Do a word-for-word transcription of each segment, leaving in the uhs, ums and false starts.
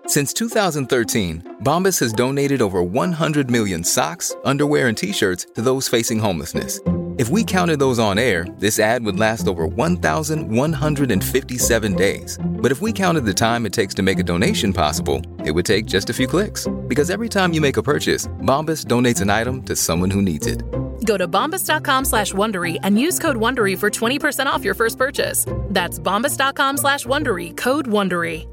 Since two thousand thirteen, Bombas has donated over one hundred million socks, underwear, and T-shirts to those facing homelessness. If we counted those on air, this ad would last over one thousand one hundred fifty-seven days. But if we counted the time it takes to make a donation possible, it would take just a few clicks. Because every time you make a purchase, Bombas donates an item to someone who needs it. Go to bombas.com slash Wondery and use code Wondery for twenty percent off your first purchase. That's bombas.com slash Wondery, code Wondery.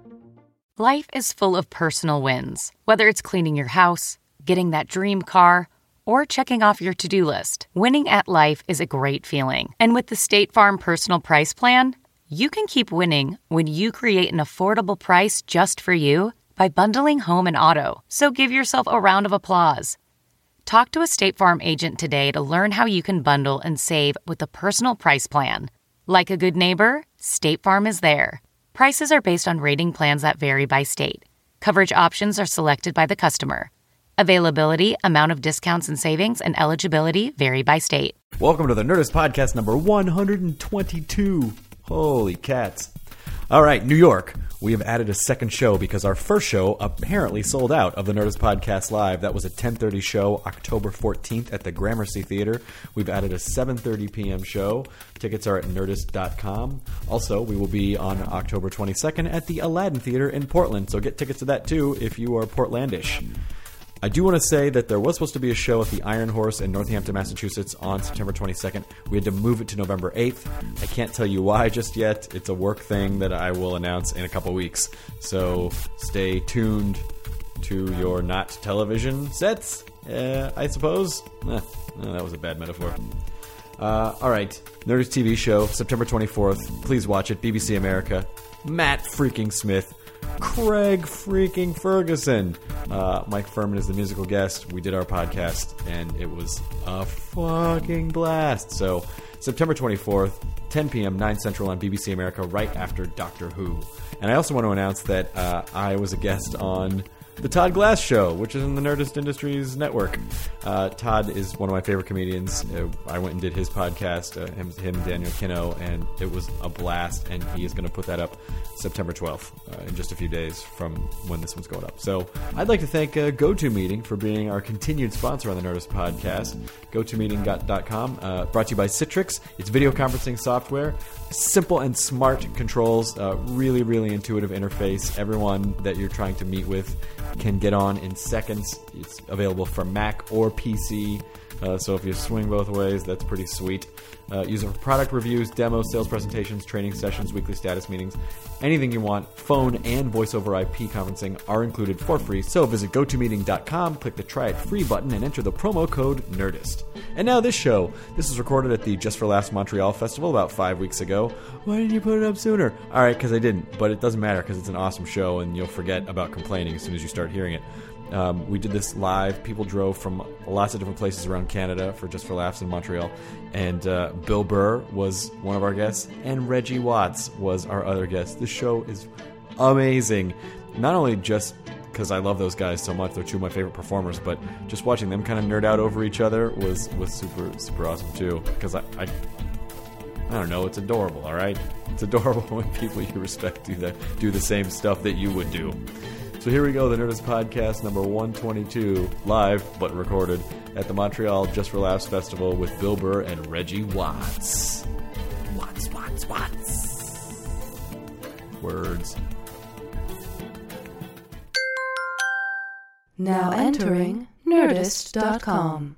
Life is full of personal wins. Whether it's cleaning your house, getting that dream car, or checking off your to-do list, winning at life is a great feeling. And with the State Farm Personal Price Plan, you can keep winning when you create an affordable price just for you by bundling home and auto. So give yourself a round of applause. Talk to a State Farm agent today to learn how you can bundle and save with the Personal Price Plan. Like a good neighbor, State Farm is there. Prices are based on rating plans that vary by state. Coverage options are selected by the customer. Availability, amount of discounts and savings, and eligibility vary by state. Welcome to the Nerdist Podcast number one hundred twenty-two. Holy cats. All right, New York. We have added a second show because our first show apparently sold out of the Nerdist Podcast Live. That was a ten thirty show, October fourteenth at the Gramercy Theater. We've added a seven thirty p.m. show. Tickets are at nerdist dot com. Also, we will be on October twenty-second at the Aladdin Theater in Portland, so get tickets to that too if you are Portlandish. I do want to say that there was supposed to be a show at the Iron Horse in Northampton, Massachusetts on September twenty-second. We had to move it to November eighth. I can't tell you why just yet. It's a work thing that I will announce in a couple weeks. So stay tuned to your not television sets, uh, I suppose. Eh, no, that was a bad metaphor. Uh, all right, Nerdist T V show, September twenty-fourth. Please watch it. B B C America. Matt freaking Smith. Craig freaking Ferguson. Uh, Mike Furman is the musical guest. We did our podcast, and it was a fucking blast. So, September twenty-fourth, ten p.m., nine Central on B B C America, right after Doctor Who. And I also want to announce that uh, I was a guest on The Todd Glass Show, which is in the Nerdist Industries Network. Uh, Todd is one of my favorite comedians. Uh, I went and did his podcast, uh, him, him, Daniel Kinno, and it was a blast, and he is going to put that up September twelfth, uh, in just a few days from when this one's going up. So I'd like to thank uh, GoToMeeting for being our continued sponsor on the Nerdist Podcast. go to meeting dot com, uh, brought to you by Citrix. It's video conferencing software. Simple and smart controls, uh, really, really intuitive interface. Everyone that you're trying to meet with can get on in seconds. It's available for Mac or P C, uh, so if you swing both ways, that's pretty sweet. Uh, use it for product reviews, demos, sales presentations, training sessions, weekly status meetings, anything you want. Phone and voice over I P conferencing are included for free, so visit go to meeting dot com, click the Try It Free button, and enter the promo code NERDIST. And now this show. This was recorded at the Just for Laughs Montreal Festival about five weeks ago. Why didn't you put it up sooner? All right, because I didn't, but it doesn't matter because it's an awesome show, and you'll forget about complaining as soon as you start hearing it. Um, we did this live. People drove from lots of different places around Canada for Just for Laughs in Montreal. And uh, Bill Burr was one of our guests, and Reggie Watts was our other guest. This show is amazing. Not only just because I love those guys so much, they're two of my favorite performers, but just watching them kind of nerd out over each other was, was super, super awesome too. Because I, I, I don't know, it's adorable, all right? It's adorable when people you respect do the, do the same stuff that you would do. So here we go, the Nerdist Podcast number one twenty-two, live but recorded at the Montreal Just for Laughs Festival with Bill Burr and Reggie Watts. Watts, Watts, Watts. Words. Now entering nerdist dot com.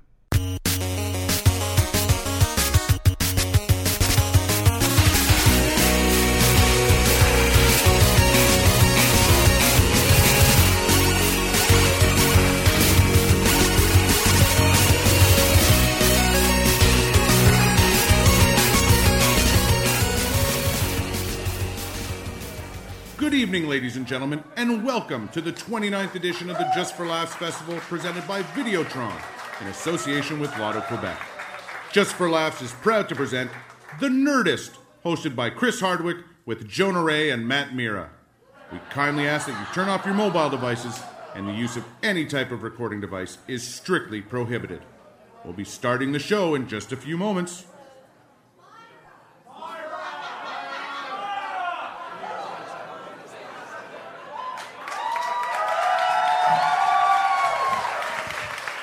Good evening, ladies and gentlemen, and welcome to the twenty-ninth edition of the Just for Laughs Festival presented by Videotron in association with Lotto Quebec. Just for Laughs is proud to present The Nerdist, hosted by Chris Hardwick with Jonah Ray and Matt Mira. We kindly ask that you turn off your mobile devices, and the use of any type of recording device is strictly prohibited. We'll be starting the show in just a few moments.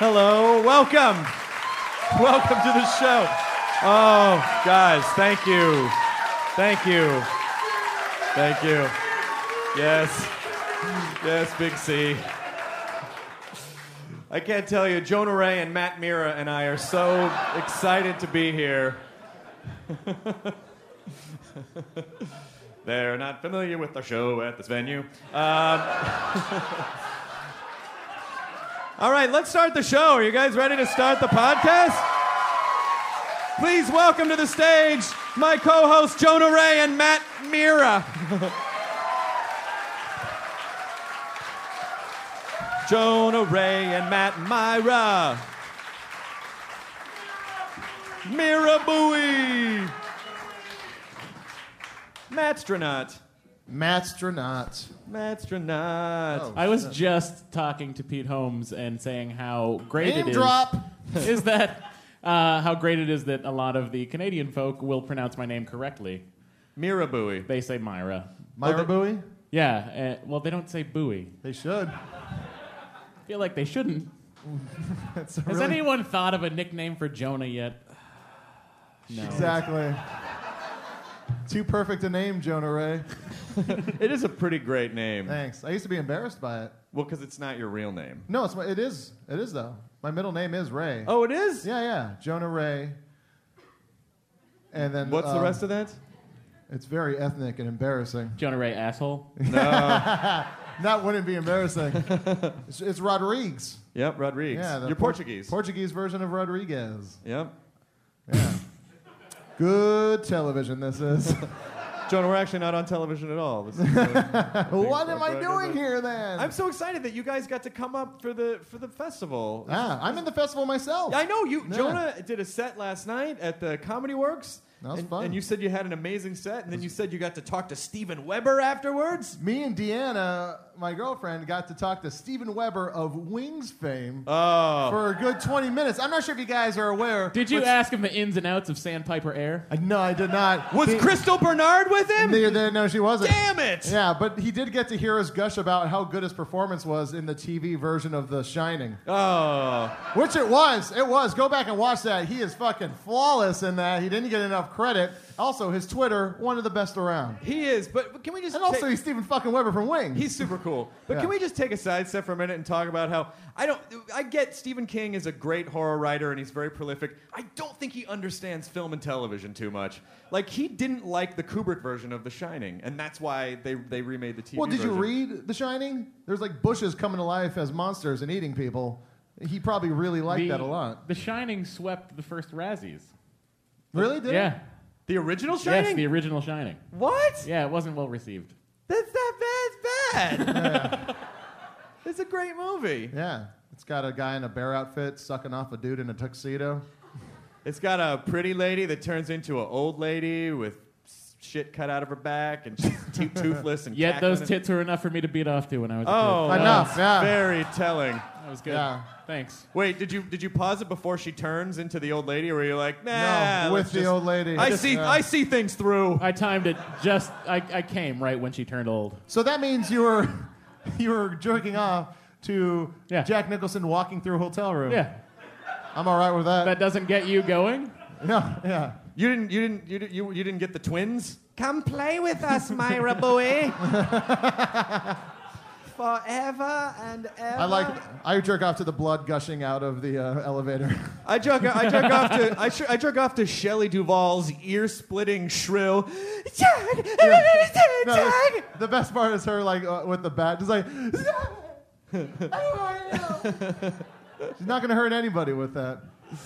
Hello, welcome. Welcome to the show. Oh, guys, thank you. Thank you. Thank you. Yes. Yes, Big C. I can't tell you, Jonah Ray and Matt Mira and I are so excited to be here. They're not familiar with the show at this venue. Um, all right, let's start the show. Are you guys ready to start the podcast? Please welcome to the stage my co-hosts Jonah Ray and Matt Mira. Jonah Ray and Matt Mira. Mira Bowie. Mattstronaut. Mattstronaut. Mattstronaut. Oh. I was just talking to Pete Holmes and saying how great Name it is. drop. Is that uh, how great it is that a lot of the Canadian folk will pronounce my name correctly. Mira Bowie. They say Myra. Myra Oh, the- Bowie? Yeah, uh, well, they don't say Bowie. They should. I feel like they shouldn't. It's a Has really- anyone thought of a nickname for Jonah yet? No. Exactly. Too perfect a name, Jonah Ray. It is a pretty great name. Thanks. I used to be embarrassed by it. Well, because it's not your real name. No, it's my, it is. It is though. My middle name is Ray. Oh, it is? Yeah, yeah. Jonah Ray. And then What's the um, rest of that? It's very ethnic and embarrassing. Jonah Ray asshole. That wouldn't be embarrassing. it's, it's Rodrigues. Yep, Rodrigues. Yeah, the You're Por- Portuguese. Portuguese version of Rodriguez. Yep. Yeah. Good television this is. Jonah, we're actually not on television at all. This is, uh, What am I doing here then? I'm so excited that you guys got to come up for the for the festival. Ah, I'm in the festival myself. I know you. Yeah. Jonah did a set last night at the Comedy Works. That was and, fun. And you said you had an amazing set, and then you said you got to talk to Steven Weber afterwards. Me and Deanna, my girlfriend, got to talk to Steven Weber of Wings fame Oh. for a good twenty minutes. I'm not sure if you guys are aware. Did you but- ask him the ins and outs of Sandpiper Air? Uh, No, I did not. Was He- Crystal Bernard with him? They- they- no, she wasn't. Damn it! Yeah, but he did get to hear us gush about how good his performance was in the T V version of The Shining. Oh. Which it was. It was. Go back and watch that. He is fucking flawless in that. He didn't get enough credit. Also, his Twitter, one of the best around. He is, but can we just And also, take- he's Steven fucking Weber from Wings. He's super cool. But Yeah. can we just take a sidestep for a minute and talk about how I don't I get Stephen King is a great horror writer and he's very prolific. I don't think he understands film and television too much. Like he didn't like the Kubrick version of The Shining, and that's why they they remade the T V Well, did you version. read The Shining? There's like bushes coming to life as monsters and eating people. He probably really liked the, that a lot. The Shining swept the first Razzies. Really? Did Yeah. The original Shining? Yes, the original Shining. What? Yeah, it wasn't well received. That's not bad. It's bad. It's a great movie. it? Yeah. It's got a guy in a bear outfit sucking off a dude in a tuxedo. It's got a pretty lady that turns into an old lady with shit cut out of her back and she's too toothless and Yet those cackling. tits were enough for me to beat off to when I was Oh, a kid. Enough, that's yeah. very telling. That was good. Yeah. Thanks. Wait, did you did you pause it before she turns into the old lady, or were you like, nah? no, with let's the just- old lady. I see, Yeah. I see things through. I timed it just. I, I came right when she turned old. So that means you were you were jerking off to Yeah. Jack Nicholson walking through a hotel room. Yeah. I'm all right with that. That doesn't get you going? No, yeah. You didn't, you didn't, you didn't, you, you didn't get the twins. Come play with us, Myra Bowie. Forever and ever. I like. I jerk off to the blood gushing out of the uh, elevator. I jerk, I jerk off to, I, sh- I jerk off to Shelley Duvall's ear-splitting shrill. Jack, No, Jack. the, the best part is her like uh, with the bat, just like. She's not gonna hurt anybody with that.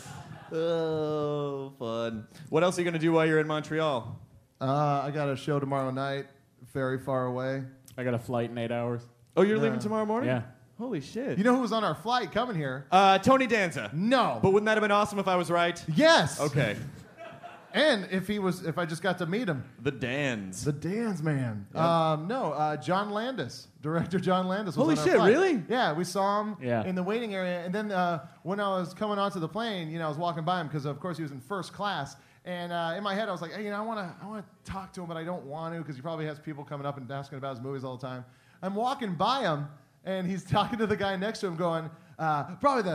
Oh, fun. What else are you gonna do while you're in Montreal? Uh, I got a show tomorrow night, very far away. I got a flight in eight hours. Oh, you're leaving Yeah. tomorrow morning? Yeah. Holy shit. You know who was on our flight coming here? uh, Tony Danza. No. But wouldn't that have been awesome if I was right? Yes. Okay. And if he was, if I just got to meet him, The Dans. the Dan's man. Um, no, uh, John Landis, director John Landis. Was Holy on our shit, flight. really? Yeah, we saw him Yeah. in the waiting area, and then uh, when I was coming onto the plane, you know, I was walking by him because, of course, he was in first class. And uh, in my head, I was like, hey, you know, I want to, I want to talk to him, but I don't want to because he probably has people coming up and asking about his movies all the time. I'm walking by him, and he's talking to the guy next to him, going, uh, probably the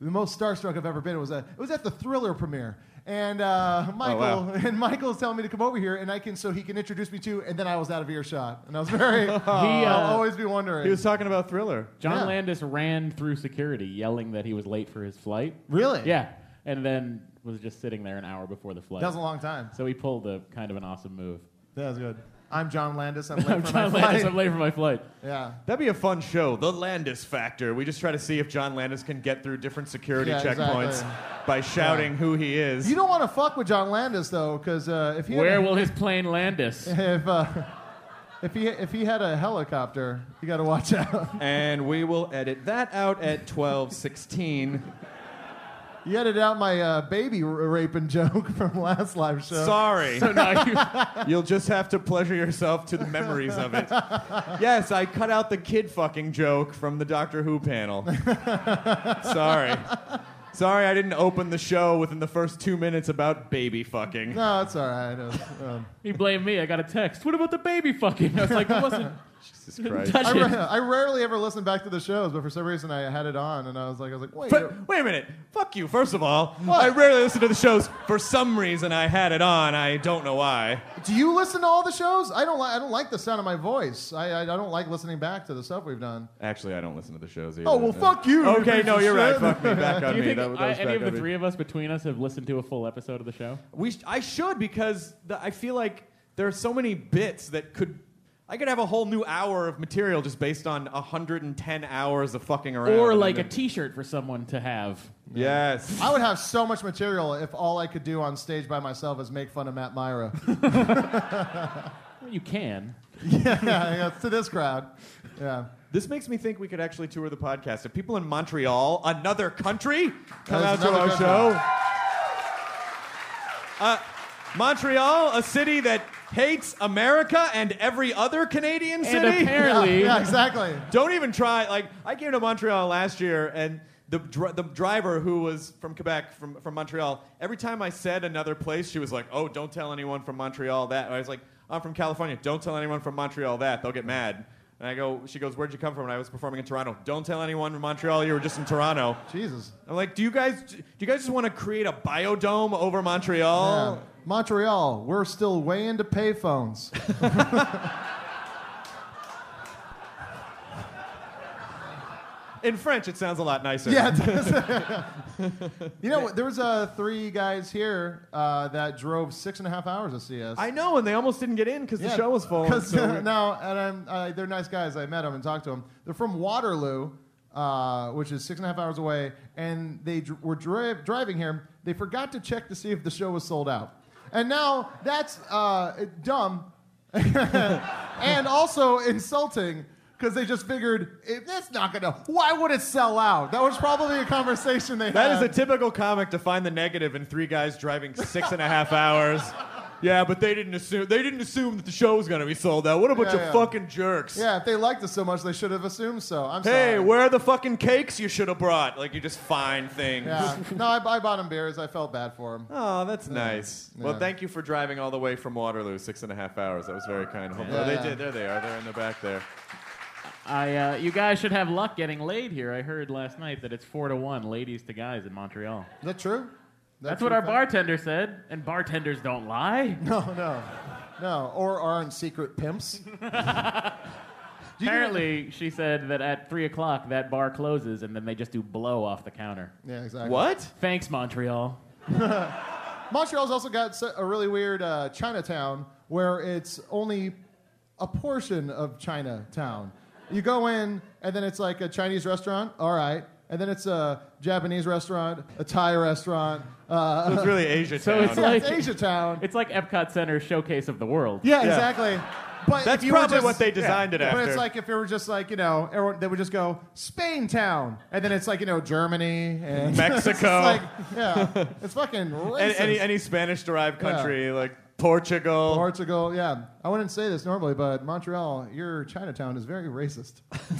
the most starstruck I've ever been. It was a, it was at the Thriller premiere. And uh, Michael wow. and Michael's telling me to come over here, and I can so he can introduce me to, and then I was out of earshot, and I was very. He, uh, I'll always be wondering. He was talking about Thriller. John Yeah. Landis ran through security yelling that he was late for his flight. Really? Yeah, and then was just sitting there an hour before the flight. That was a long time. So he pulled a kind of an awesome move. That was good. I'm John Landis. I'm late I'm for John my Landis. flight. I'm late for my flight. Yeah. That'd be a fun show, The Landis Factor. We just try to see if John Landis can get through different security Yeah, checkpoints exactly. by shouting Yeah. who he is. You don't want to fuck with John Landis though, because uh, if he Where had a, will his plane Landis? if uh, if he if he had a helicopter, you got to watch out. And we will edit that out at twelve sixteen. You edited out my uh, baby r- raping joke from last live show. Sorry. So now you, You'll just have to pleasure yourself to the memories of it. Yes, I cut out the kid fucking joke from the Doctor Who panel. Sorry. Sorry I didn't open the show within the first two minutes about baby fucking. No, it's all right. It was, um, he blamed me. I got a text. What about the baby fucking? I was like, it wasn't. Jesus Christ. Touch I, it. ra- I rarely ever listen back to the shows, but for some reason I had it on, and I was like, I was like, wait. But, wait a minute. Fuck you, first of all. I rarely listen to the shows. For some reason, I had it on. I don't know why. Do you listen to all the shows? I don't like. I don't like the sound of my voice. I, I I don't like listening back to the stuff we've done. Actually, I don't listen to the shows either. Oh well, fuck you. you Okay, piece no, of you're right. shit. Fuck me. Back on Do you me. think That, that I, was any back of the on me. three of us between us have listened to a full episode of the show? We sh- I should because the, I feel like there are so many bits that could. I could have a whole new hour of material just based on one hundred ten hours of fucking around. Or And like a then- T-shirt for someone to have. Yes. I would have so much material if all I could do on stage by myself is make fun of Matt Myra. Well, you can. yeah, yeah, to this crowd. Yeah. This makes me think we could actually tour the podcast. If people in Montreal, another country, come That out is to another our country. show. Uh, Montreal, a city that hates America and every other Canadian city. And apparently, Yeah, exactly. Don't even try. Like, I came to Montreal last year, and the dr- the driver who was from Quebec, from, from Montreal, every time I said another place, she was like, oh, don't tell anyone from Montreal that. And I was like, I'm from California. Don't tell anyone from Montreal that. They'll get mad. And I go, she goes, where'd you come from? And I was performing in Toronto. Don't tell anyone from Montreal. You were just in Toronto. Jesus. I'm like, do you guys, do you guys just want to create a biodome over Montreal? Yeah. Montreal, we're still way into payphones. In French, it sounds a lot nicer. Yeah, it does. You know, there was uh, three guys here uh, that drove six and a half hours to see us. I know, and they almost didn't get in because the show was full. Because so we- now, and I'm, uh, they're nice guys. I met them and talked to them. They're from Waterloo, uh, which is six and a half hours away, and they dr- were dri- driving here. They forgot to check to see if the show was sold out, and now that's uh, dumb, and also insulting. Because they just figured, if that's not going to, why would it sell out? That was probably a conversation they That had. is a typical comic to find the negative in three guys driving six and a half hours. Yeah, but they didn't assume they didn't assume that the show was gonna be sold out. What a bunch Yeah, of yeah. fucking jerks. Yeah, if they liked us so much, they should have assumed so. I'm Hey, sorry. where are the fucking cakes you should have brought? Like, you just find things. Yeah. No, I, I bought him beers. I felt bad for him. Oh, that's nice. Yeah. Well, thank you for driving all the way from Waterloo, six and a half hours. That was very kind of them. Yeah, oh, they yeah. did. There they are. They're in the back there. I, uh, you guys should have luck getting laid here. I heard last night that it's four to one, ladies to guys in Montreal. Is that true? That's true what our fact? bartender said, and bartenders don't lie. No, no. No, or aren't secret pimps. Apparently, she said that at three o'clock that bar closes, and then they just do blow off the counter. Yeah, exactly. What? Thanks, Montreal. Montreal's also got se- a really weird uh, Chinatown where it's only a portion of Chinatown. You go in, and then it's like a Chinese restaurant, all right, and then it's a Japanese restaurant, a Thai restaurant. Uh, So it's really Asia So town. it's yeah, like it's Asia Town. it's like Epcot Center's showcase of the world. Yeah, Yeah. exactly. But That's if you were probably just- what they designed it But after. it's like if it were just like, you know, everyone, they would just go, Spain Town. And then it's like, you know, Germany. And Mexico. it's like, yeah, it's fucking racist. any, any, any Spanish-derived Yeah. country, like Portugal. Portugal, yeah. I wouldn't say this normally, but Montreal, your Chinatown is very racist.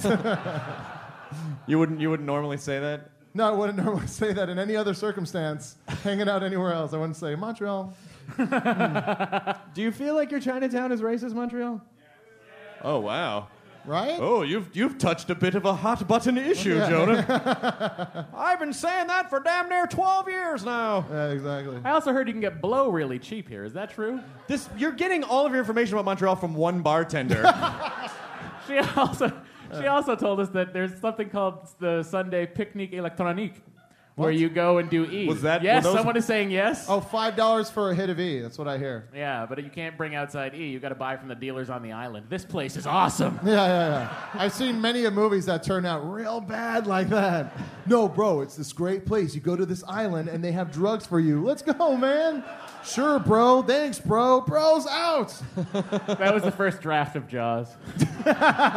you wouldn't you wouldn't normally say that? No, I wouldn't normally say that in any other circumstance. Hanging out anywhere else, I wouldn't say Montreal. Do you feel like your Chinatown is racist, Montreal? Oh, wow. Right? Oh, you've you've touched a bit of a hot button issue, Yeah. Jonah. I've been saying that for damn near twelve years now. Yeah, exactly. I also heard you can get blow really cheap here. Is that true? This you're getting all of your information about Montreal from one bartender. She also she also told us that there's something called the Sunday Picnic Électronique, where What? you go and do E. Was that- Yes, were those- someone is saying yes. Oh, five dollars for a hit of E. That's what I hear. Yeah, but you can't bring outside E. You got to buy from the dealers on the island. This place is awesome. Yeah, yeah, yeah. I've seen many of movies that turn out real bad like that. No, bro, it's this great place. You go to this island and they have drugs for you. Let's go, man. Sure, bro. Thanks, bro. Bro's out. That was the first draft of Jaws. uh,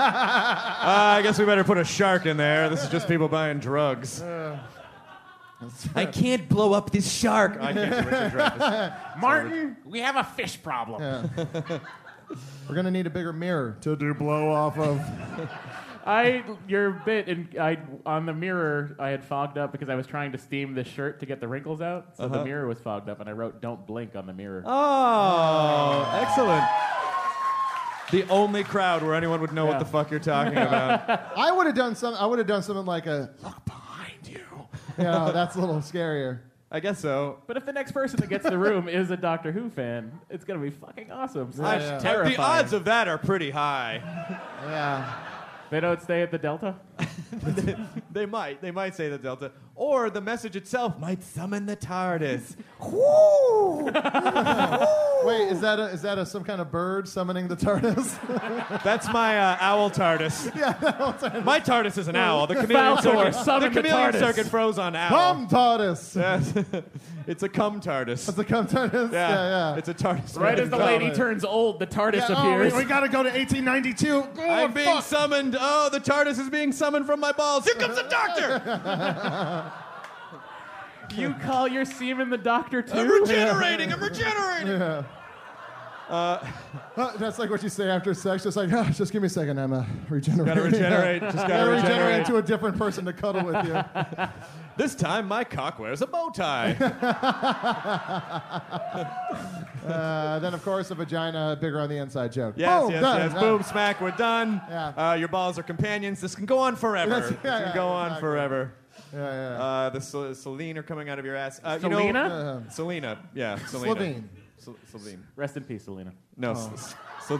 I guess we better put a shark in there. This is just people buying drugs. Uh, I can't blow up this shark. I can't do Richard Dreyfuss. Martin, we have a fish problem. Yeah. We're gonna need a bigger mirror to do blow off of. I your bit and I on the mirror I had fogged up because I was trying to steam this shirt to get the wrinkles out. So Uh-huh. the mirror was fogged up, and I wrote "Don't blink" on the mirror. Oh, excellent. The only crowd where anyone would know Yeah. what the fuck you're talking about. I would have done some. I would have done something like a look behind you. You know, that's a little scarier. I guess so. But if the next person that gets the room is a Doctor Who fan, it's gonna be fucking awesome. Slash yeah. terrifying. The odds of that are pretty high. Yeah. They don't stay at the Delta. they, they might. They might say the Delta. Or the message itself might summon the TARDIS. Woo! Wait, is that a, is that a, some kind of bird summoning the TARDIS? That's my uh, owl TARDIS. Yeah, TARDIS. My TARDIS is an owl. The chameleon Falcor, circuit, summon the the chameleon TARDIS. circuit froze on owl. Come TARDIS. Yes. It's a cum TARDIS. It's a come TARDIS. Yeah, Yeah, yeah. It's a TARDIS. Right as the Come lady on. turns old, the TARDIS Yeah, oh, appears. we, we gotta go to eighteen ninety-two. Oh, I'm being fuck. summoned. Oh, the TARDIS is being summoned from my balls. Here comes the doctor. You call your semen the Doctor too? I'm regenerating. I'm regenerating. Yeah. Uh, that's like what you say after sex. Just like, oh, just give me a second, I'm uh, regenerating. Gotta regenerate. Just gotta, Gotta regenerate regenerate. to a different person to cuddle with you. This time, my cock wears a bow tie. Uh, then, of course, a vagina bigger on the inside joke. Yes, Boom, yes, done. yes. Uh, Boom, smack. We're done. Yeah. Uh, your balls are companions. This can go on forever. That's- this yeah, can yeah, go on exactly. forever. Yeah, yeah. Uh, the Sel- Selene are coming out of your ass. Uh, you Selena? know, Selena. Yeah, Selena. Slovene. Sel- Selene. Rest in peace, Selena. No. Oh. S- Sel-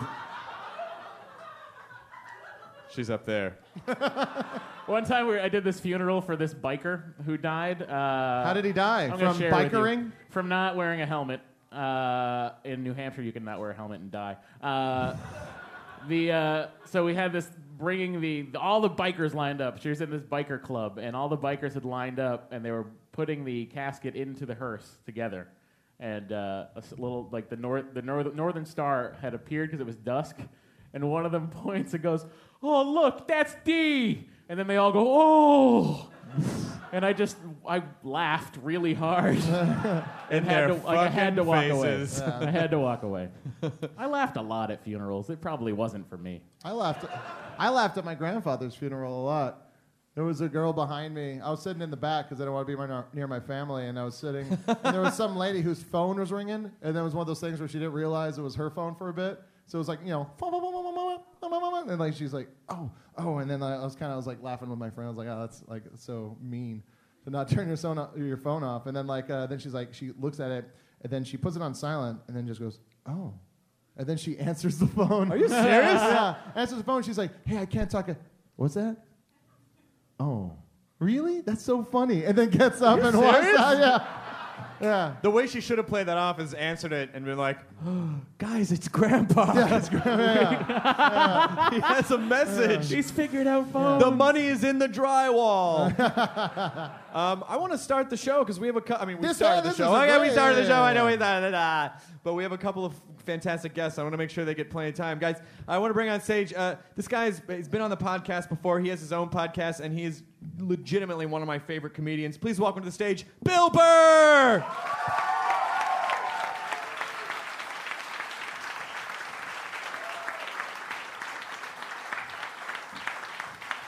She's up there. One time we, I did this funeral for this biker who died. Uh, How did he die? I'm gonna From share with you. bikering? From not wearing a helmet. Uh, in New Hampshire, you can not wear a helmet and die. Uh, the uh, so we had this bringing the all the bikers lined up. She was in this biker club, and all the bikers had lined up, and they were putting the casket into the hearse together. And uh, a s- little like the north the north, northern star had appeared because it was dusk, and one of them points and goes, "Oh look, that's Dee!" And then they all go, "Oh!" And I just I laughed really hard. In had their to, like, I had to walk faces. away. I had to walk away. I laughed a lot at funerals. It probably wasn't for me. I laughed. I laughed at my grandfather's funeral a lot. There was a girl behind me. I was sitting in the back because I didn't want to be right near my family, and I was sitting. And there was some lady whose phone was ringing, and then it was one of those things where she didn't realize it was her phone for a bit. So it was like, you know, and like she's like, oh, oh, and then I was kind of I was like laughing with my friend. I was like, oh, that's like so mean to not turn your phone off, your phone off. And then like uh, then she's like, she looks at it, and then she puts it on silent, and then just goes, oh. And then she answers the phone. Are you serious? Yeah. Answers the phone. She's like, hey, I can't talk. What's that? Oh, really? That's so funny. And then gets up and walks serious? out. Yeah. Yeah. The way she should have played that off is answered it and been like, oh, guys, it's Grandpa. Yeah, it's great. Yeah. He has a message. He's figured out phones. The money is in the drywall. um, I want to start the show because we have a. Co- I mean, we This- started uh, the this show. is a Okay, we great- started the yeah, show. yeah, I know yeah. we da, da, da. But we have a couple of fantastic guests. I want to make sure they get plenty of time, guys. I want to bring on stage. Uh, this guy has he's been on the podcast before. He has his own podcast, and he is legitimately one of my favorite comedians. Please welcome to the stage, Bill Burr.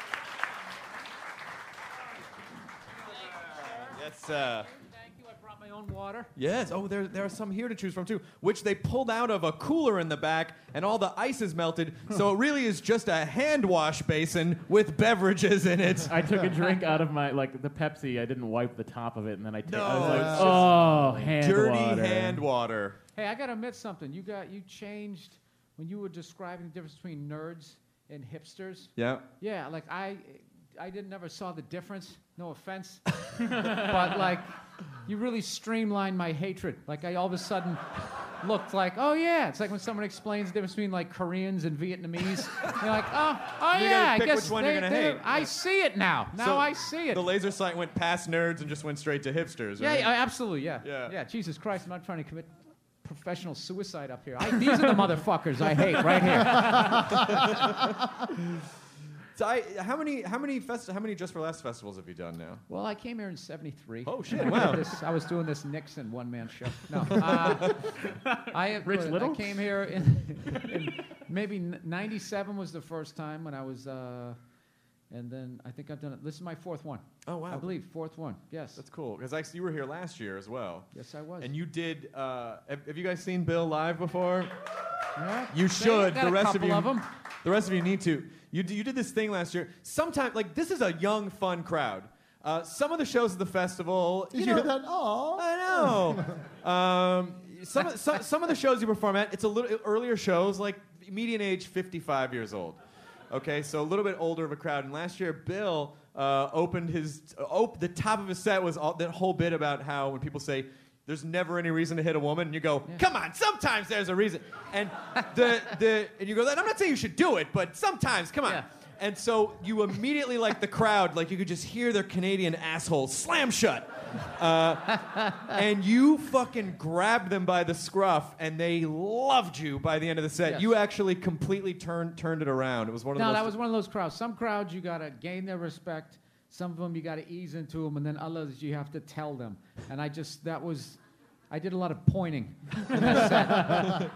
Yes, uh, Thank you. I brought my Town water. Yes. Oh, there there are some here to choose from too, which they pulled out of a cooler in the back, and all the ice is melted. So it really is just a hand wash basin with beverages in it. I took a drink out of my like the Pepsi. I didn't wipe the top of it, and then I, ta- No, I was like, it's just oh, hand dirty water. hand water. Hey, I gotta admit something. You got you changed when you were describing the difference between nerds and hipsters. Yeah. Yeah, like I, I didn't never saw the difference. No offense, but like, you really streamlined my hatred. Like I all of a sudden looked like, oh yeah, it's like when someone explains the difference between like Koreans and Vietnamese. You're like, oh, oh You yeah, gotta I pick guess which one they, you're gonna they- hate. I see it now. Now So I see it. The laser sight went past nerds and just went straight to hipsters. Yeah, Right? yeah, absolutely, yeah. Yeah. Yeah, Jesus Christ, I'm not trying to commit professional suicide up here. I, these are the motherfuckers I hate right here. So I, how many how many fest, how many Just for Laughs festivals have you done now? Well, I came here in seventy-three. Oh, shit, I did wow. This, I was doing this Nixon one-man show. No. Uh, I, Rich uh, Little? I came here in, in maybe ninety-seven was the first time when I was, uh, and then I think I've done it. This is my fourth one. Oh, wow. I believe, fourth one, yes. That's cool because I you were here last year as well. Yes, I was. And you did. Uh, have, have you guys seen Bill live before? Yeah. You should. Got The a rest of couple you. of 'em. The rest of you need to. You d- you did this thing last year. Sometime like this is a young, fun crowd. Uh, some of the shows at the festival. Did you, know, hear that? Oh. I know. um, some, of, some some of the shows you perform at, it's a little earlier shows, like median age fifty-five years old. Okay, so a little bit older of a crowd. And last year, Bill uh, opened his. Uh, op- the top of his set was all, that whole bit about how when people say, "There's never any reason to hit a woman," and you go, Yeah. "Come on, sometimes there's a reason." And the the and you go, "I'm not saying you should do it, but sometimes, come on." Yeah. And so you immediately, like the crowd, like you could just hear their Canadian assholes slam shut. Uh, and you fucking grabbed them by the scruff, and they loved you by the end of the set. Yes. You actually completely turned turned it around. It was one of the No, most. that was one of those crowds. Some crowds you gotta gain their respect. Some of them you gotta ease into them, and then others you have to tell them. And I just that was, I did a lot of pointing in that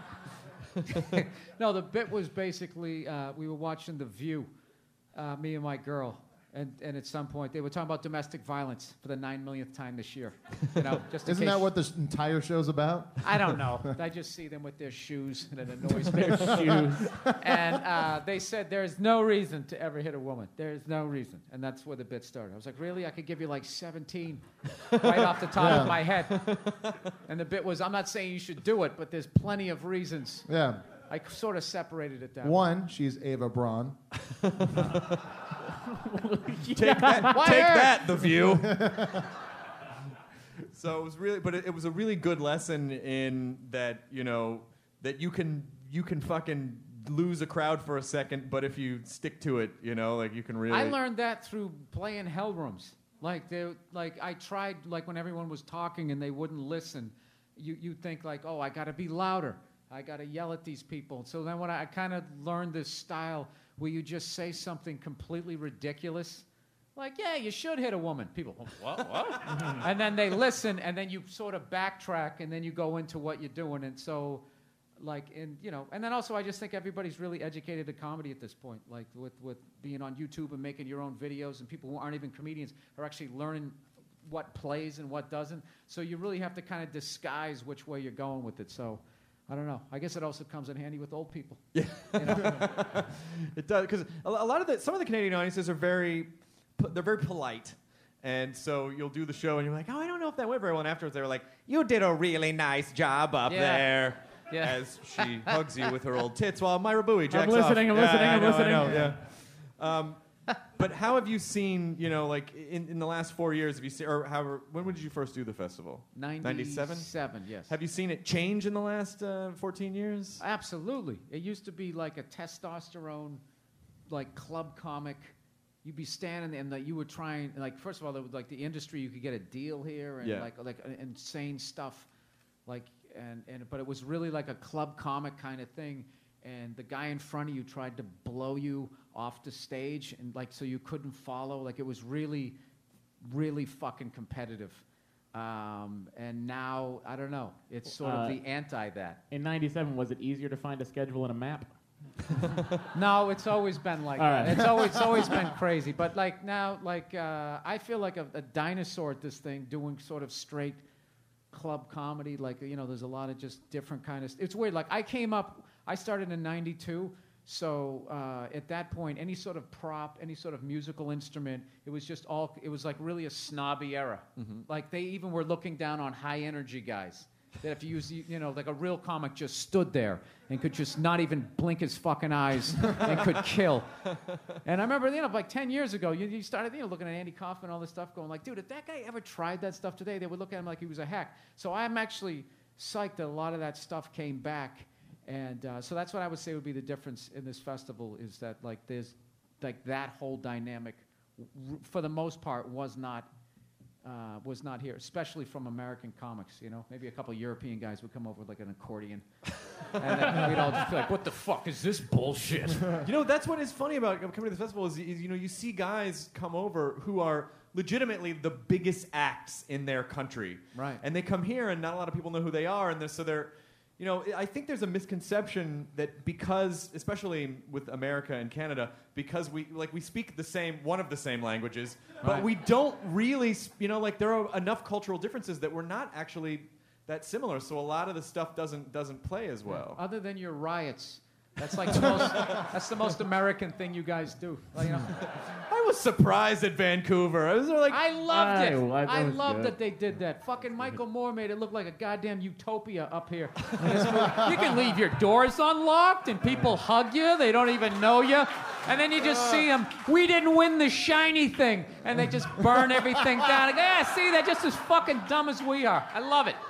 set. No, the bit was basically uh, we were watching The View, uh, me and my girl, and, and at some point they were talking about domestic violence for the nine millionth time this year. You know, just in Isn't case- that what this entire show's about? I don't know. I just see them with their shoes, and it annoys me. Their shoes. And uh, they said there's no reason to ever hit a woman. There's no reason. And that's where the bit started. I was like, really? I could give you like seventeen right off the top Yeah. of my head. And the bit was, I'm not saying you should do it, but there's plenty of reasons. Yeah. I sort of separated it down. One, she's Ava Braun. Take that, Why take her? that, The View. So it was really, but it, it was a really good lesson in that you know that you can you can fucking lose a crowd for a second, but if you stick to it, you know, like you can really. I learned that through playing hell rooms. Like they, like I tried, like when everyone was talking and they wouldn't listen, you you think like, oh, I got to be louder. I got to yell at these people. So then when I, I kind of learned this style where you just say something completely ridiculous, like, yeah, you should hit a woman. People, what, what? And then they listen, and then you sort of backtrack, and then you go into what you're doing. And so, like, in, you know, and then also I just think everybody's really educated at comedy at this point, like with, with being on YouTube and making your own videos, and people who aren't even comedians are actually learning what plays and what doesn't. So you really have to kind of disguise which way you're going with it. So I don't know. I guess it also comes in handy with old people. Yeah. You know? It does because a, a lot of the some of the Canadian audiences are very they're very polite. And so you'll do the show and you're like, oh, I don't know if that went very well. And afterwards they were like, you did a really nice job up Yeah. there. Yeah. As she hugs you with her old tits while Myra Bowie jacks listening, off. I'm Yeah, listening, I I'm know, I listening. know, yeah. Um, but how have you seen, you know, like in, in the last four years, have you seen, or however, when did you first do the festival? ninety-seven? Seven, yes. Have you seen it change in the last uh, fourteen years? Absolutely. It used to be like a testosterone, like club comic. You'd be standing there and like, you were trying, like, first of all, there was, like the industry, you could get a deal here and Yeah. like like uh, insane stuff, like and and but it was really like a club comic kind of thing. And the guy in front of you tried to blow you off the stage, and like so you couldn't follow. Like it was really, really fucking competitive. Um, and now I don't know. It's sort Uh, of the anti that. In ninety-seven, was it easier to find a schedule and a map? No, it's always been like All that. right. It's always it's always been crazy. But like now, like uh, I feel like a, a dinosaur at this thing, doing sort of straight club comedy. Like, you know, there's a lot of just different kind of... It's weird. Like, I came up... I started in ninety-two, so uh, at that point, any sort of prop, any sort of musical instrument, it was just all... It was like really a snobby era. Mm-hmm. Like, they even were looking down on high-energy guys. That if you use, you know, like a real comic just stood there and could just not even blink his fucking eyes and could kill. And I remember, you know, like ten years ago, you, you started, you know, looking at Andy Kaufman and all this stuff, going like, dude, if that guy ever tried that stuff today, they would look at him like he was a hack. So I'm actually psyched that a lot of that stuff came back. And uh, so that's what I would say would be the difference in this festival is that, like, there's, like, that whole dynamic, r- for the most part, was not Uh, was not here, especially from American comics, you know? Maybe a couple of European guys would come over with like an accordion. And then we'd all just be like, what the fuck is this bullshit? You know, that's what is funny about coming to the festival is, is, you know, you see guys come over who are legitimately the biggest acts in their country. Right. And they come here and not a lot of people know who they are, and they're, so they're, you know, I think there's a misconception that because, especially with America and Canada, because we like we speak the same, one of the same languages, but Right. we don't really, you know, like there are enough cultural differences that we're not actually that similar. So a lot of the stuff doesn't doesn't play as well. Other than your riots. That's like the most, that's the most American thing you guys do. Like, you know, I was surprised at Vancouver. I was like, I loved I- it. I- that I was loved good. that they did that. Fucking Michael Moore made it look like a goddamn utopia up here. in this movie. You can leave your doors unlocked and people hug you. They don't even know you. And then you just see them. We didn't win the shiny thing. And they just burn everything down. Like, yeah, see, they're just as fucking dumb as we are. I love it.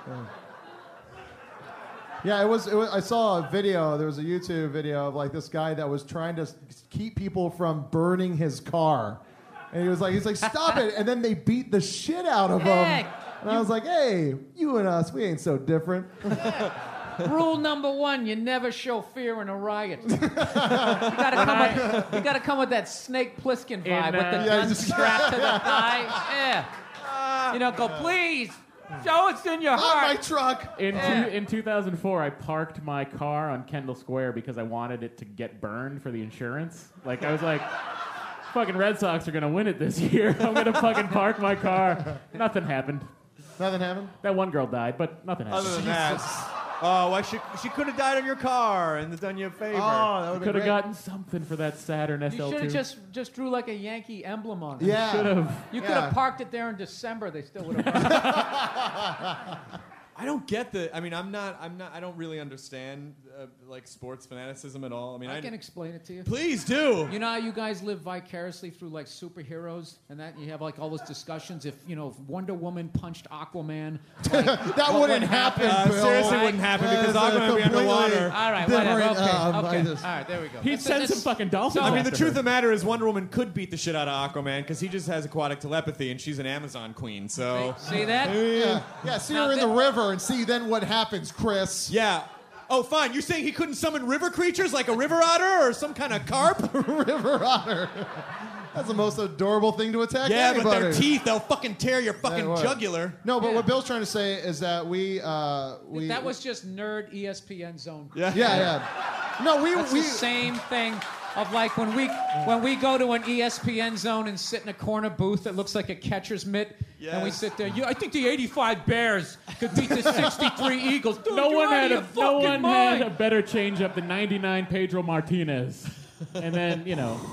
Yeah, it was, it was. I saw a video. There was a YouTube video of like this guy that was trying to s- keep people from burning his car, and he was like, he's like, stop it! And then they beat the shit out of him. Heck, And I was like, hey, you and us, we ain't so different. Rule number one: you never show fear in a riot. you gotta come with, you gotta come with that Snake Plissken vibe In, with the uh, Yeah, gun just- strapped to the thigh. Yeah. You know, go please. Show it's in your On my heart. truck. In, Yeah. two, in two thousand four, I parked my car on Kendall Square because I wanted it to get burned for the insurance. Like, I was like, fucking Red Sox are going to win it this year. I'm going to fucking park my car. Nothing happened. Nothing happened. That one girl died, but nothing happened. other than that, oh, why she she could have died on your car and done you a favor. Oh, that would Could have have gotten something for that Saturn S You L two. should have just just drew like a Yankee emblem on it. Yeah. Should have. You Yeah. could have parked it there in December. They still would have. I don't get the. I mean, I'm not. I'm not. I don't really understand uh, like sports fanaticism at all. I mean, I, I can explain it to you. please do. You know how you guys live vicariously through like superheroes and that you have like all those discussions. If you know if Wonder Woman punched Aquaman, like, That what wouldn't would happen. Uh, Bill. seriously, wouldn't happen because That's a Aquaman would be completely- underwater. all right, Different, whatever. Okay, um, okay. I just- All right, there we go. He'd It's- send it's- some fucking dolphins. I mean, the after truth of her. the matter is Wonder Woman could beat the shit out of Aquaman because he just has aquatic telepathy and she's an Amazon queen. So See that? Yeah, yeah. See Now her in the that- river and see then what happens, Chris. yeah. Oh, fine. You're saying he couldn't summon river creatures like a river otter or some kind of carp? River otter. That's the most adorable thing to attack Yeah, anybody. but their teeth, they'll fucking tear your fucking would. jugular. No, but Yeah. what Bill's trying to say is that we uh, we That was just nerd E S P N zone. Yeah. yeah yeah. No, we That's we the same thing of like when we when we go to an E S P N zone and sit in a corner booth that looks like a catcher's mitt, and we Yes. sit there. You, I think the eighty-five Bears could beat the sixty-three Eagles. Dude, No you're one out had of a your no fucking one mind. had a better changeup than ninety-nine Pedro Martinez, and then you know,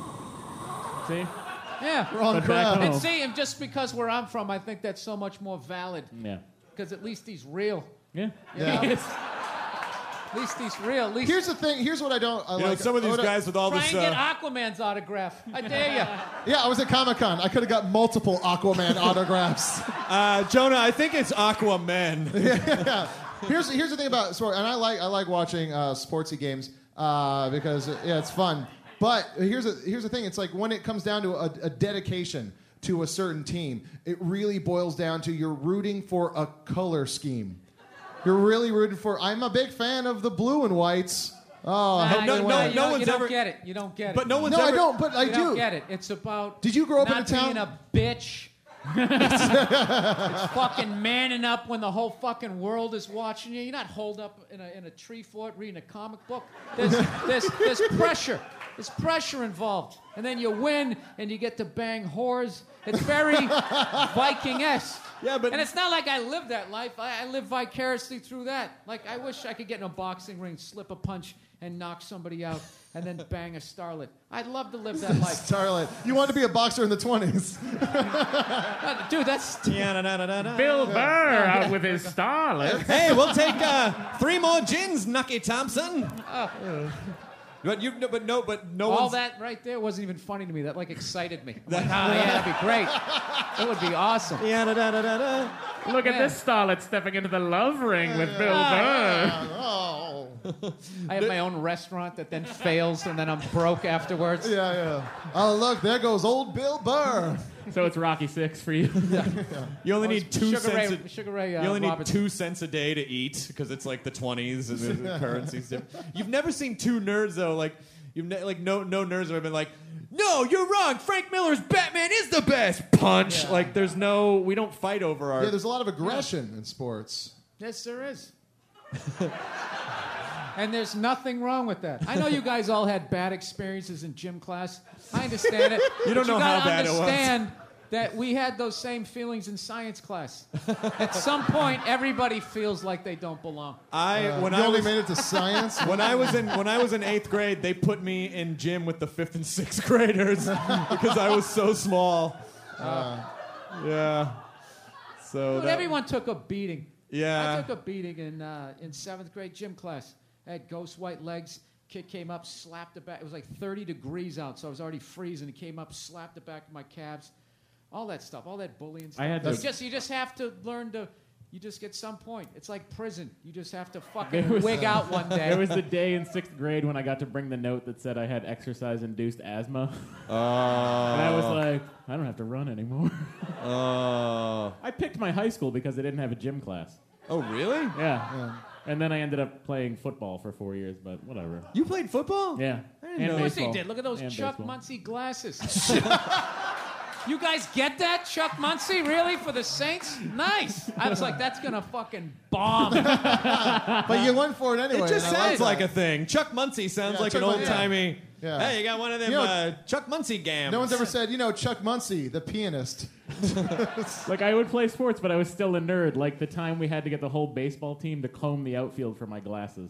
see, Yeah. wrong But back crowd. home- And see, and just because where I'm from, I think that's so much more valid. yeah, Because at least he's real. yeah, Yeah. Yes. At least he's real. At least Here's the thing. Here's what I don't I You know, like. some of these what I- guys with all try this. and get Uh, Aquaman's autograph. I dare you. Yeah, I was at Comic Con. I could have got multiple Aquaman autographs. uh, Jonah, I think it's Aquaman. Yeah. Here's here's the thing about sport, and I like I like watching uh, sportsy games uh, because yeah, it's fun. But here's a, here's the thing. It's like when it comes down to a, a dedication to a certain team, it really boils down to you're rooting for a color scheme. You're really rooting for. I'm a big fan of the blue and whites. Oh, I Nah, hope you they don't- win. no you don't, one's you don't ever- get it. You don't get it. But no one's No, I ever. don't. But I you don't do. get it. It's about Did you grow up in not a town- being a bitch It's fucking manning up when the whole fucking world is watching you. You're not holed up in a, in a tree fort reading a comic book. There's, there's, there's pressure. There's pressure involved. And then you win and you get to bang whores. It's very Viking-esque. Yeah, but and it's not like I live that life. I, I live vicariously through that. Like, I wish I could get in a boxing ring, slip a punch, and knock somebody out, and then bang a starlet. I'd love to live that life. Starlet. You wanted to be a boxer in the twenties. Dude, that's... Bill Burr out with his starlet. Hey, we'll take uh, three more gins, Nucky Thompson. Uh, but you, no, but no, but no. All one's... that right there wasn't even funny to me. That like excited me. Like, oh yeah, that'd be great. That would be awesome. Yeah, da, da, da, da, da. Look Yeah. at this starlet stepping into the love ring with Bill Burr. Oh. I have my own restaurant that then fails, and then I'm broke afterwards. Yeah, yeah. Oh, look, there goes old Bill Burr. So it's Rocky Six for you. Yeah, yeah. You only need two Sugar cents. Ray, a, Sugar Ray, uh, you only need Roberts. two cents a day to eat because it's like the twenties and the currency's different. You've never seen two nerds though. Like you've ne- like no no nerds have been like, no, you're wrong. Frank Miller's Batman is the best. Punch. Yeah. Like there's no. We don't fight over our. Yeah, there's a lot of aggression in sports. Yes, there is. And there's nothing wrong with that. I know you guys all had bad experiences in gym class. I understand it. You don't but know you how gotta bad it was. understand that we had those same feelings in science class. At some point, everybody feels like they don't belong. I Uh, when you I only was, made it to science. when I was in when I was in eighth grade, they put me in gym with the fifth and sixth graders because I was so small. Uh, yeah. So Dude, that, everyone took a beating. Yeah. I took a beating in uh, in seventh grade gym class. I had ghost white legs. Kid came up, slapped the back. It was like thirty degrees out, so I was already freezing. He came up, slapped the back of my calves. All that stuff, all that bullying stuff. I had you to- just you just have to learn to. You just get some point. It's like prison. You just have to There fucking was- wig out one day. There was the day in sixth grade when I got to bring the note that said I had exercise-induced asthma. Oh. And I was like, I don't have to run anymore. Oh. I picked my high school because they didn't have a gym class. Oh, really? Yeah. And then I ended up playing football for four years, but whatever. You played football? Yeah. didn't And know. Of course he baseball. did. Look at those And Chuck baseball. Muncie glasses. You guys get that? Chuck Muncie? Really? For the Saints? Nice. I was like, that's going to fucking bomb. But you went for it anyway. It just and I sounds like like that. a thing. Chuck Muncie sounds Yeah, like Chuck an Mun- old timey. Yeah. Hey, you got one of them You know- uh, Chuck Muncie gams. No one's ever said, you know, Chuck Muncie, the pianist. Like, I would play sports, but I was still a nerd. Like the time we had to get the whole baseball team to comb the outfield for my glasses.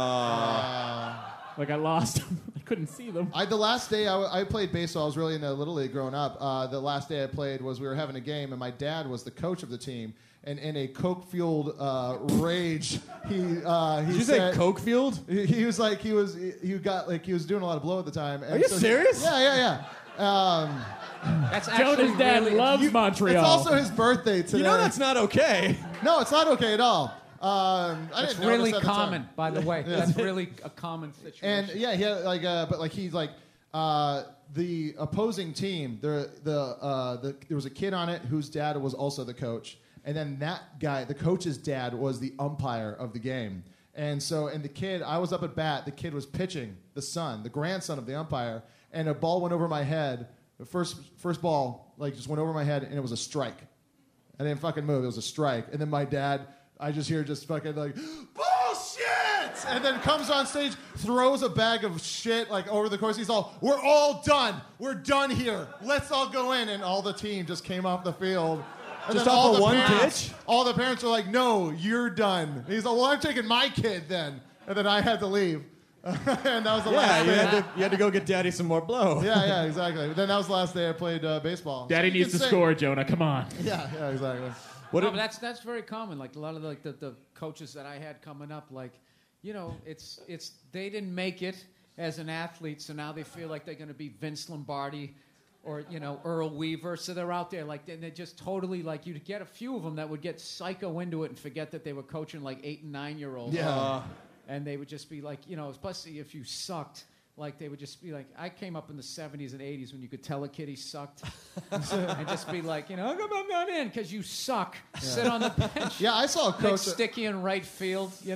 Uh, Like, I lost them. I couldn't see them. I, the last day I, w- I played baseball, I was really into Little League growing up. Uh, the last day I played was we were having a game, and my dad was the coach of the team. And in a coke-fueled uh, rage, he uh, he Did you said, say Coke Field? He, he was like he was he, he got like he was doing a lot of blow at the time. And Are you so he- serious? yeah, yeah, yeah. Um, That's actually Jonah's dad really... loves Montreal. it's also his birthday today. You know that's not okay. No, it's not okay at all. Um, I It's didn't really notice at the time. common, by the way. That's really a common situation. And yeah, he had like, uh, but like he's like uh, the opposing team. The the uh, the there was a kid on it whose dad was also the coach, and then that guy, the coach's dad, was the umpire of the game. And so, and the kid, I was up at bat. The kid was pitching, the son, the grandson of the umpire, and a ball went over my head. The first first ball like just went over my head, and it was a strike. I didn't fucking move. It was a strike. And then my dad, I just hear just fucking like, bullshit! And then comes on stage, throws a bag of shit like over the course. He's all, we're all done. We're done here. Let's all go in. And all the team just came off the field. And Just then off all of the one parents, pitch? All the parents were like, no, you're done. And he's like, well, I'm taking my kid then. And then I had to leave. And that was the Yeah, last you day. had, to, you had to go get daddy some more blow. Yeah, yeah, exactly. But then that was the last day I played uh, baseball. Daddy So you needs can to say- score, Jonah. Come on. Yeah, yeah, exactly. What no, if- but that's that's very common. Like a lot of the, like the, the coaches that I had coming up, like, you know, it's it's they didn't make it as an athlete, so now they feel like they're going to be Vince Lombardi or you know Earl Weaver. So they're out there like and they're just totally like you'd get a few of them that would get psycho into it and forget that they were coaching like eight and nine year olds. Yeah. Uh, And they would just be like, you know, especially if you sucked, like they would just be like, I came up in the seventies and eighties when you could tell a kid he sucked. And just be like, you know, how come I'm not in? Because you suck. Sit on the bench. Yeah, I saw a Nick coach. Sticky in right field, you know.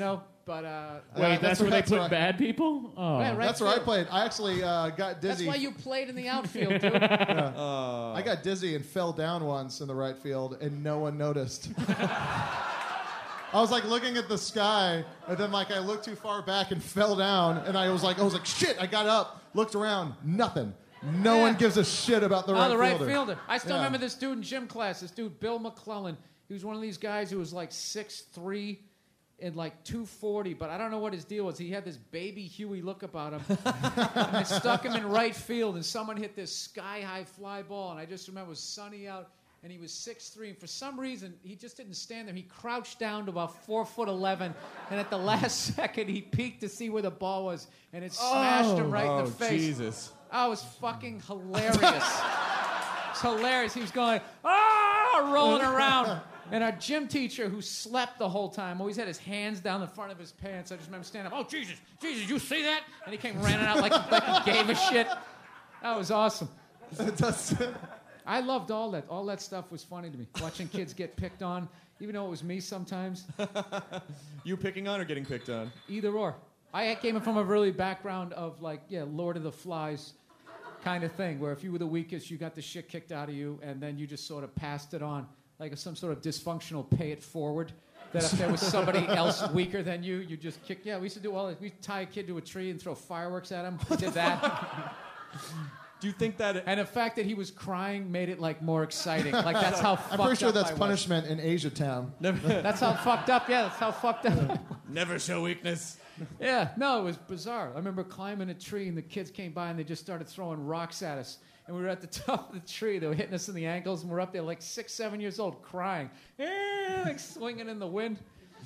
But uh, Wait, Uh, that's, where they that's put right. bad people? Oh. Yeah, right That's where I field. played. I actually uh, got That's dizzy. why you played in the outfield, dude. Uh, I got dizzy and fell down once in the right field, and no one noticed. I was like looking at the sky, and then like I looked too far back and fell down, and I was like, I was like, shit! I got up, looked around, nothing. No Yeah. one gives a shit about the Oh, right the right fielder. fielder. I still Yeah. remember this dude in gym class. This dude, Bill McClellan. He was one of these guys who was like six three and like two forty, but I don't know what his deal was. He had this baby Huey look about him. And I stuck him in right field, and someone hit this sky-high fly ball, and I just remember it was sunny out, and he was six three, and for some reason, he just didn't stand there. He crouched down to about four foot eleven, and at the last second, he peeked to see where the ball was, and it smashed him right oh, in the face. Jesus. Oh, it was fucking hilarious. It's hilarious. He was going, ah, rolling around. And our gym teacher, who slept the whole time, always had his hands down the front of his pants. I just remember standing up, oh, Jesus, Jesus, you see that? And he came running out like, like he gave a shit. That was awesome. I loved all that. All that stuff was funny to me. Watching kids get picked on, even though it was me sometimes. You picking on or getting picked on? Either or. I came from a really background of like, yeah, Lord of the Flies kind of thing, where if you were the weakest, you got the shit kicked out of you, and then you just sort of passed it on. Like some sort of dysfunctional pay it forward. That if there was somebody else weaker than you, you just kick. Yeah, we used to do all that. We'd tie a kid to a tree and throw fireworks at him. We did that. Do you think that... And the fact that he was crying made it like more exciting. Like that's how fucked I'm pretty sure up that's I was. punishment in Asia Town. That's how fucked up. Yeah, that's how fucked up. Never show weakness. Yeah, no, it was bizarre. I remember climbing a tree and the kids came by and they just started throwing rocks at us. And we were at the top of the tree. They were hitting us in the ankles, and we're up there like six, seven years old, crying, eh, like swinging in the wind.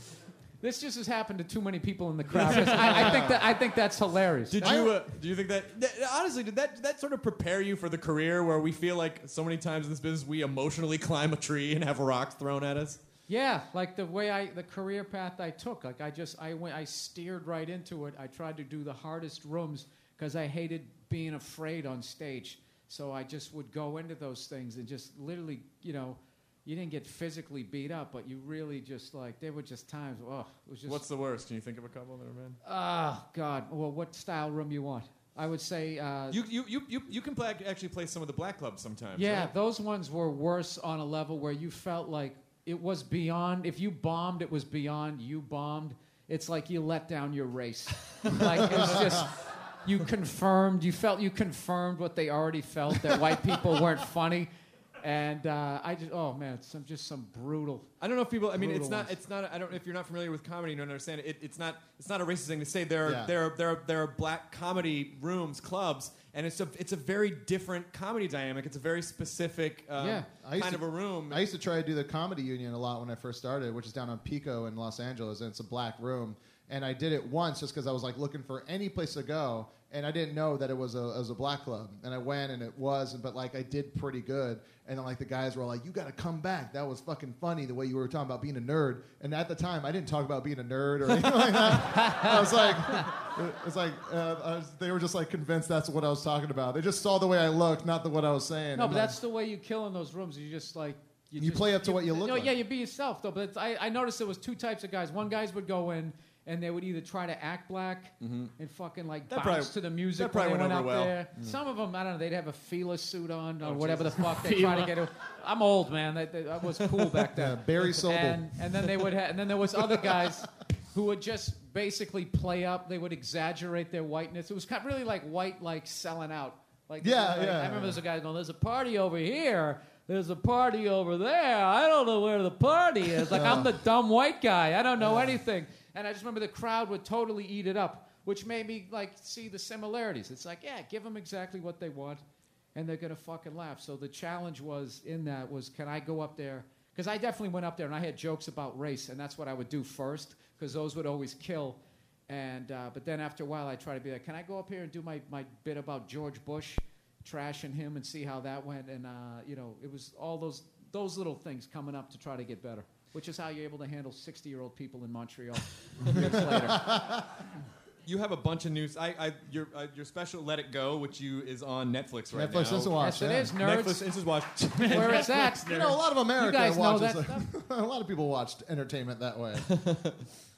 This just has happened to too many people in the crowd. I, I think that I think that's hilarious. Did you? Uh, do you think that, that? Honestly, did that did that sort of prepare you for the career where we feel like so many times in this business we emotionally climb a tree and have rocks thrown at us? Yeah, like the way I, the career path I took. Like I just, I went, I steered right into it. I tried to do the hardest rooms because I hated being afraid on stage. So I just would go into those things and just literally, you know, you didn't get physically beat up, but you really just like, there were just times, oh, it was just. What's the worst? Can you think of a couple that are been? Oh, God. Well, what style room you want? I would say. Uh, You you you you, you can play, actually play some of the black clubs sometimes. yeah, right? those ones were worse on a level where you felt like it was beyond, if you bombed, it was beyond you bombed. It's like you let down your race. Like, it was just. You confirmed, you felt you confirmed what they already felt, that white people weren't funny. And uh, I just, oh man, it's some, just some brutal. I don't know if people. I mean, it's brutal not. ones. It's not. I don't. If you're not familiar with comedy, you don't understand it. It's not. It's not a racist thing to say. There are. Yeah. There are. There are. There are black comedy rooms, clubs, and it's a. It's a very different comedy dynamic. It's a very specific um, Yeah. I used kind to- of a room. I used to try to do the Comedy Union a lot when I first started, which is down on Pico in Los Angeles, and it's a black room. And I did it once just because I was like looking for any place to go, and I didn't know that it was a, it was a black club. And I went, and it was, but like I did pretty good. And then like the guys were like, "You got to come back. That was fucking funny the way you were talking about being a nerd." And at the time, I didn't talk about being a nerd or anything like that. I was like, it's like uh, I was, they were just like convinced that's what I was talking about. They just saw the way I looked, not the what I was saying. No, And, but like, that's the way you kill in those rooms. You just like You just- play up to what you look no, like. Yeah, you be yourself though. But it's, I, I noticed there was two types of guys. One guys would go in and they would either try to act black and fucking like That bounce probably- to the music that probably when they went went over up well. there. Some of them, I don't know, they'd have a Fila suit on or Oh, whatever Jesus. the fuck they try to get. it. I'm old, man. That, that, that was cool back then. Yeah, Barry Sobel. And, and then they would, ha- and then there was other guys who would just basically play up. They would exaggerate their whiteness. It was kind of really like white, like selling out. Like Yeah, like, yeah, I remember yeah. there's a guy going, "There's a party over here. There's a party over there. I don't know where the party is." Like I'm the dumb white guy. I don't know anything. And I just remember the crowd would totally eat it up, which made me like see the similarities. It's like, yeah, give them exactly what they want, and they're gonna fucking laugh. So the challenge was in that was, can I go up there? Because I definitely went up there and I had jokes about race, and that's what I would do first, because those would always kill. And uh, but then after a while, I try to be like, can I go up here and do my, my bit about George Bush, trashing him, and see how that went? And uh, you know, it was all those those little things coming up to try to get better, which is how you're able to handle sixty-year-old people in Montreal years later. You have a bunch of news. I, I your uh, your special "Let It Go," which you is on Netflix right now. Netflix Instant Watch. Yes, it yeah. is, nerds. Netflix Instant Watch. Where it's at. You know, a lot of America You guys know watches. that a lot of people watched entertainment that way.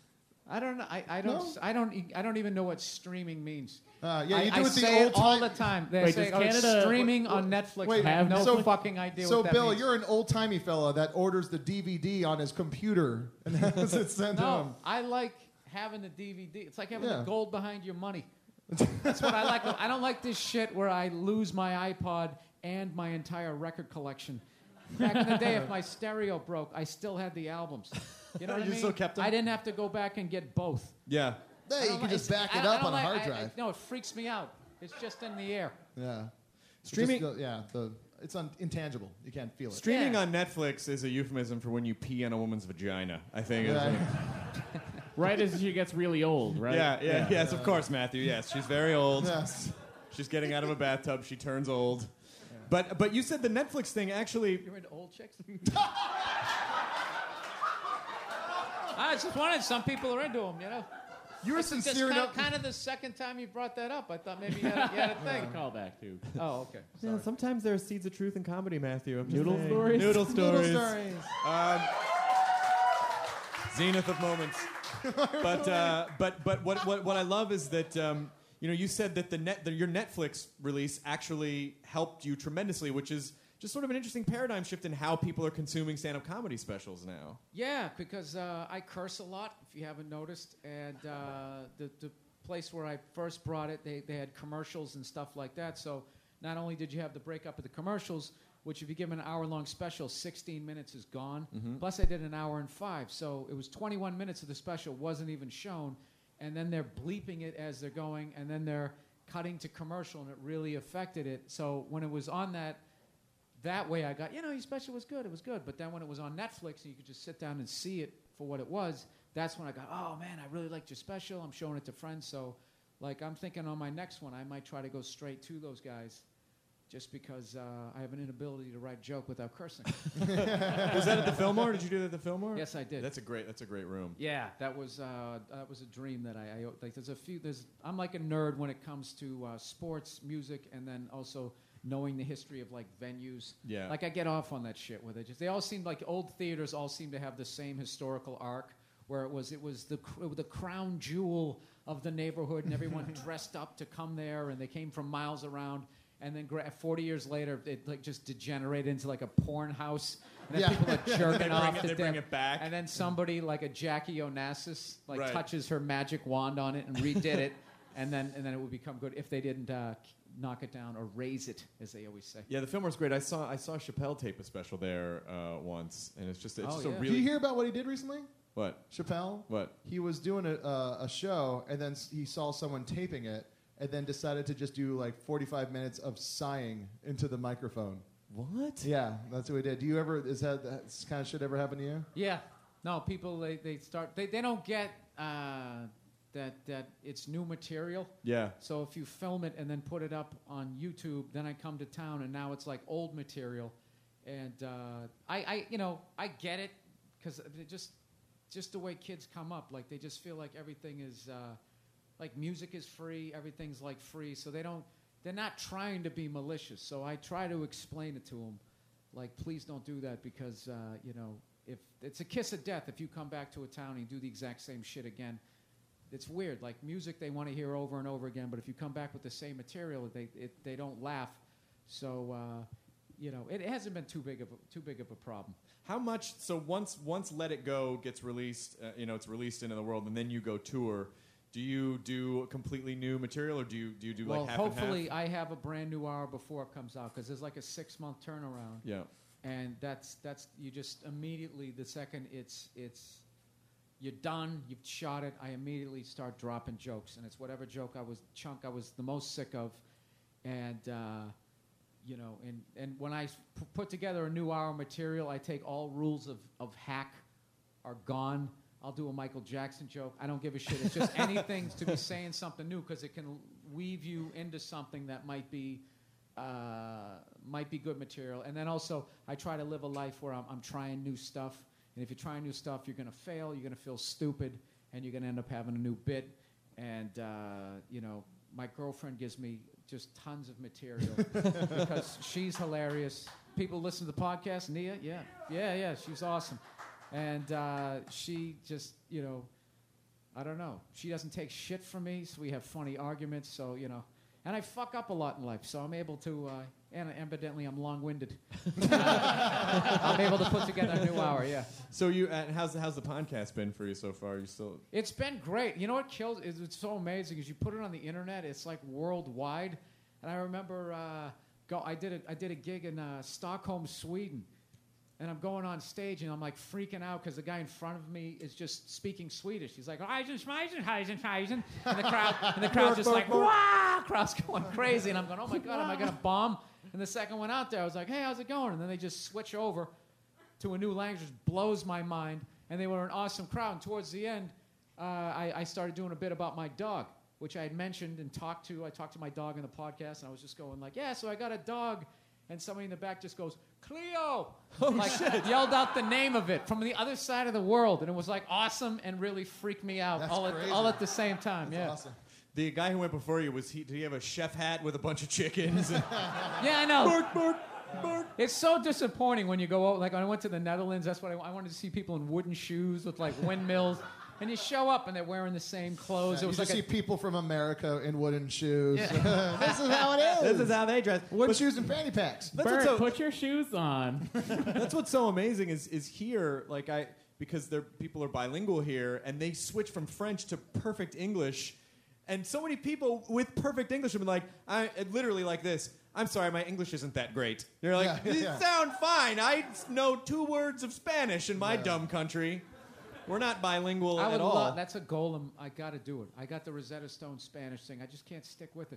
I don't know. I, I don't. No? I don't. e- I don't even know what streaming means. Uh, yeah, I, you do I it the say old it all time- the time. They Wait, say, does "Oh, it's Canada- streaming wait, on Netflix." wait, I have no so- fucking idea So, what that Bill, means. you're an old-timey fella that orders the D V D on his computer and has it sent to him. No, I like having the D V D. It's like having Yeah. the gold behind your money. That's what I like. I don't like this shit where I lose my iPod and my entire record collection. Back in the day, if my stereo broke, I still had the albums. You know what I You mean? still kept them? I didn't have to go back and get both. Yeah. Hey, I you don't can like- just it's- back I it don't- I up don't on a like- hard I- I- drive. no, it freaks me out. It's just in the air. Yeah. Streaming- Just, uh, yeah, the it's un- intangible. You can't feel it. Streaming Yeah. on Netflix is a euphemism for when you pee on a woman's vagina, I think. is- Yeah. Right as she gets really old, right? Yeah, yeah, yes, of course, Matthew. Yes, she's very old. Yes. She's getting out of a bathtub. She turns old. But but you said the Netflix thing actually. You're into old chicks? I just wanted. Some people are into them, you know. You were This is just sincere kind, enough. kind of the second time you brought that up. I thought maybe you had, you had a thing. Call back too. Oh, okay. Yeah, sometimes there are seeds of truth in comedy, Matthew. I'm just Noodle saying. stories? Noodle stories. Little stories. Um, zenith of moments. but uh, but but what, what what I love is that um, you know you said that the net that your Netflix release actually helped you tremendously, which is just sort of an interesting paradigm shift in how people are consuming stand-up comedy specials now. Yeah, because uh, I curse a lot, if you haven't noticed. And uh, the, the place where I first brought it, they, they had commercials and stuff like that. So not only did you have the breakup of the commercials, which if you give an hour-long special, sixteen minutes is gone. Plus I did an hour and five. So it was twenty-one minutes of the special, wasn't even shown. And then they're bleeping it as they're going, and then they're cutting to commercial, and it really affected it. So when it was on that, that way I got, you know, your special was good, it was good. But then when it was on Netflix and you could just sit down and see it for what it was, that's when I got, oh man, I really liked your special. I'm showing it to friends. So like I'm thinking on my next one, I might try to go straight to those guys just because uh, I have an inability to write joke without cursing. Was that at the Fillmore? Did you do that at the Fillmore? Yes, I did. That's a great that's a great room. Yeah, that was uh, that was a dream that I, I like. There's a few. There's I'm like a nerd when it comes to uh, sports, music, and then also knowing the history of like venues. Yeah. Like I get off on that shit where they just they all seem like old theaters all seem to have the same historical arc where it was it was the cr- the crown jewel of the neighborhood and everyone dressed up to come there and they came from miles around. And then gra- forty years later, it like just degenerated into like a porn house. And then Yeah. people are jerking They bring off it- to they death. bring it back. And then somebody like a Jackie Onassis like Right. touches her magic wand on it and redid it, and then and then it would become good if they didn't uh, k- knock it down or raise it, as they always say. Yeah, the Fillmore's great. I saw I saw Chappelle tape a special there uh, once, and it's just it's Oh, just yeah. a Did really you hear about what he did recently? what Chappelle? what He was doing a, uh, a show, and then s- he saw someone taping it, and then decided to just do like forty-five minutes of sighing into the microphone. what? Yeah, that's what he did. Do you ever, is that, that kind of shit ever happen to you? Yeah. No, people they, they start they, they don't get uh, that that it's new material. Yeah. So if you film it and then put it up on YouTube, then I come to town and now it's like old material, and uh, I, I you know I get it because just just the way kids come up, like they just feel like everything is uh, like music is free, everything's like free, so they don't they're not trying to be malicious. So I try to explain it to them, like please don't do that because uh, you know if it's a kiss of death if you come back to a town and you do the exact same shit again. It's weird. Like music, they want to hear over and over again. But if you come back with the same material, they it, they don't laugh. So uh, you know, it hasn't been too big of a, too big of a problem. How much? So once once Let It Go gets released, uh, you know, it's released into the world, and then you go tour. Do you do completely new material, or do you do you do well, like half hopefully, and half? I have a brand new hour before it comes out because there's like a six month turnaround. Yeah. And that's that's you just immediately the second it's it's you're done, you've shot it. I immediately start dropping jokes, and it's whatever joke I was chunk I was the most sick of, and uh, you know, and and when I p- put together a new hour material, I take all rules of of hack are gone. I'll do a Michael Jackson joke. I don't give a shit. It's just anything to be saying something new because it can weave you into something that might be. Uh, might be good material. And then also, I try to live a life where I'm, I'm trying new stuff. And if you're trying new stuff, you're going to fail, you're going to feel stupid, and you're going to end up having a new bit. And, uh, you know, my girlfriend gives me just tons of material because she's hilarious. People listen to the podcast. Nia, yeah, yeah, yeah, she's awesome. And uh, she just, you know, I don't know. She doesn't take shit from me, so we have funny arguments. So you know, and I fuck up a lot in life, so I'm able to. Uh, and evidently, I'm long-winded. I'm able to put together a new hour. Yeah. So you, uh, how's how's the podcast been for you so far? You still? It's been great. You know what kills? Is it's so amazing is you put it on the internet. It's like worldwide. And I remember, uh, go. I did a I did a gig in uh, Stockholm, Sweden. And I'm going on stage, and I'm like freaking out because the guy in front of me is just speaking Swedish. He's like, "Eisen, Schmeisen, Heisen, Heisen," and the crowd, and the crowd's just like, "Wow!" Crowd's going crazy, and I'm going, "Oh my god, am I gonna bomb?" And the second one out there, I was like, "Hey, how's it going?" And then they just switch over to a new language, which blows my mind. And they were an awesome crowd. And towards the end, uh, I, I started doing a bit about my dog, which I had mentioned and talked to. I talked to my dog in the podcast, and I was just going like, "Yeah, so I got a dog." And somebody in the back just goes, "Cleo!" Oh, like, shit. Yelled out the name of it from the other side of the world. And it was like awesome and really freaked me out That's all at, crazy. all at the same time. That's yeah. awesome. The guy who went before you, was he? Did he have a chef hat with a bunch of chickens? And Yeah, I know. bark, bark, bark. It's so disappointing when you go out. Like when I went to the Netherlands, that's what I, I wanted to see people in wooden shoes with like windmills. And you show up and they're wearing the same clothes. Yeah, it was you like just a, see people from America in wooden shoes. Yeah. This is how it is. This is how they dress. Wooden But shoes and fanny packs. That's Bert, what's so, put your shoes on. that's what's so amazing is is here, like I because they're people are bilingual here, and they switch from French to perfect English, and so many people with perfect English have been like, I literally like this. I'm sorry, my English isn't that great. They're like, Yeah, yeah, these yeah. sound fine. I know two words of Spanish in my Yeah. dumb country. We're not bilingual I at would all. love, that's a goal. I'm- I got to do it. I got the Rosetta Stone Spanish thing. I just can't stick with it.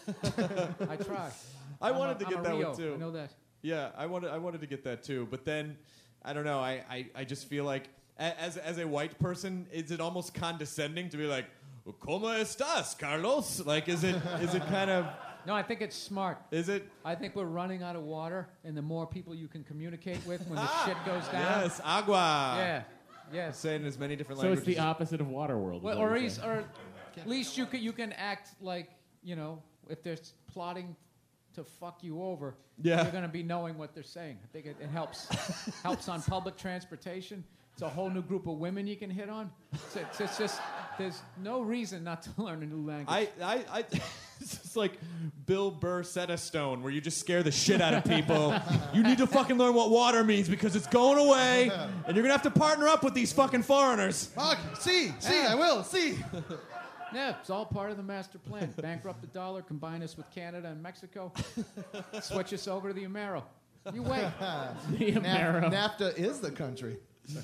I try. I I'm wanted a- to I'm get a that Rio. one too. I know that. Yeah, I wanted I wanted to get that too, but then I don't know. I, I, I just feel like a- as as a white person, is it almost condescending to be like, "¿Cómo estás, Carlos?" Like, is it is it kind of No, I think it's smart. is it? I think we're running out of water, and the more people you can communicate with when the shit goes down. Yes, agua. Yeah. Yes. Say it in as many different So it's languages. the opposite of Waterworld. is Well, what or, you're eas- saying. or at least you can you can act like, you know, if they're s- plotting to fuck you over, Yeah. you're going to be knowing what they're saying. I think it, it helps. Helps on public transportation. It's a whole new group of women you can hit on. It's, it's, it's just there's no reason not to learn a new language. I, I, I it's just like Bill Burr set a stone where you just scare the shit out of people. You need to fucking learn what water means because it's going away, and you're gonna have to partner up with these fucking foreigners. Fuck, see, see, I will, see. Yeah, it's all part of the master plan. Bankrupt the dollar, combine us with Canada and Mexico, switch us over to the Amero. You wait. The Amero. Naf- NAFTA is the country.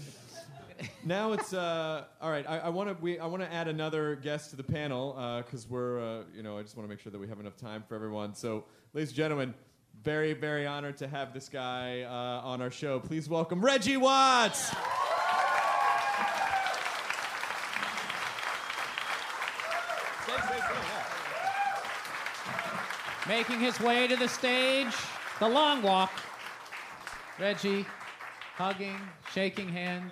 Now it's uh, all right. I, I want to we I want to add another guest to the panel because we're uh, you know I just want to make sure that we have enough time for everyone. So, ladies and gentlemen, very very honored to have this guy uh, on our show. Please welcome Reggie Watts. Making his way to the stage, the long walk. Reggie, hugging, shaking hands.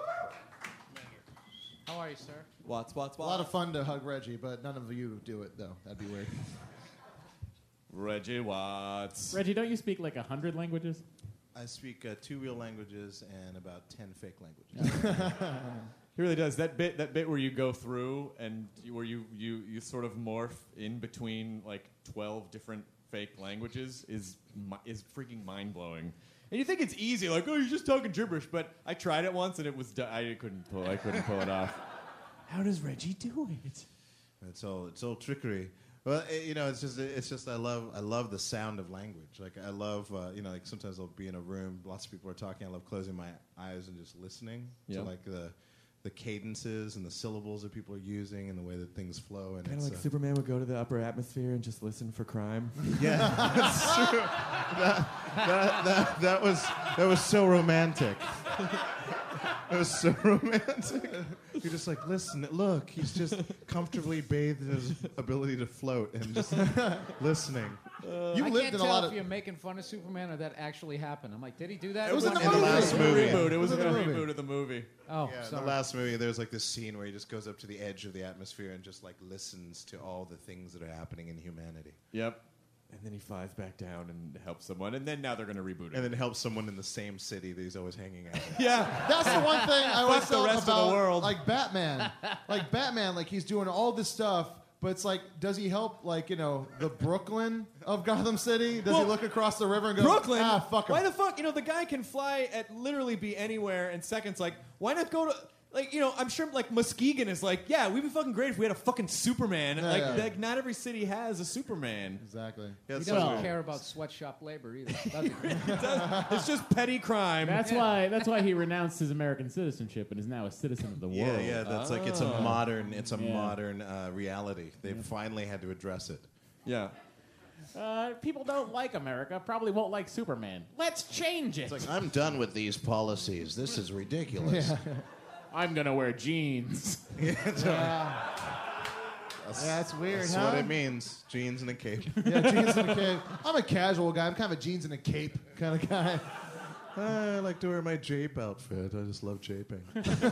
How are you, sir? Watts, Watts, A Watts. lot of fun to hug Reggie, but none of you do it, though. That'd be weird. Reggie Watts. Reggie, don't you speak like a hundred languages? I speak uh, two real languages and about ten fake languages. He really does. That bit, that bit where you go through and you, where you, you, you sort of morph in between like twelve different fake languages is mi- is freaking mind blowing. And you think it's easy, like oh, you're just talking gibberish. But I tried it once and it was du- I couldn't pull I couldn't pull it off. How does Reggie do it? It's all it's all trickery. Well, it, you know, it's just it's just I love I love the sound of language. Like I love uh, you know, like sometimes I'll be in a room, lots of people are talking. I love closing my eyes and just listening Yep. to like the the cadences and the syllables that people are using and the way that things flow. And Kind it's, of like uh, Superman would go to the upper atmosphere and just listen for crime. Yeah, that's true. That, that, that, that was that was so romantic. It was so romantic. You're just like, listen, look, he's just comfortably bathed in his ability to float and just listening. You I lived can't in a tell lot if of. you're making fun of Superman or that actually happened. I'm like, did he do that? It was in the In the movie. last It was a movie. reboot. It was It a was in the reboot movie. of the movie. Oh, Yeah, in sorry. the last movie, there's like this scene where he just goes up to the edge of the atmosphere and just like listens to all the things that are happening in humanity. Yep. And then he flies back down and helps someone, and then now they're going to reboot it. And then helps someone in the same city that he's always hanging out in. Yeah. That's the one thing I always Fuck the felt rest of the about world. like Batman. Like Batman, like he's doing all this stuff, but it's like, does he help like, you know, the Brooklyn of Gotham City? Does Well, he look across the river and go, Brooklyn? ah, fuck him? Why the fuck? You know, the guy can fly at literally be anywhere in seconds. Like, why not go to... Like, you know, I'm sure, like, Muskegon is like, yeah, we'd be fucking great if we had a fucking Superman. Yeah, like, yeah. like, not every city has a Superman. Exactly. Yeah, He it's doesn't so- care about sweatshop labor either, does he? It does- it's just petty crime. That's why. That's why he renounced his American citizenship and is now a citizen of the world. Yeah, yeah, that's like it's a Oh. modern, it's a Yeah. modern uh, reality. They've finally had to address it. Yeah. Uh, people don't like America. Probably won't like Superman. Let's change it. It's like, I'm done with these policies. This is ridiculous. I'm gonna wear jeans. That's, That's weird, that's huh? what it means. Jeans and a cape. Yeah, jeans and a cape. I'm a casual guy. I'm kind of a jeans and a cape kind of guy. I like to wear my jape outfit. I just love japing.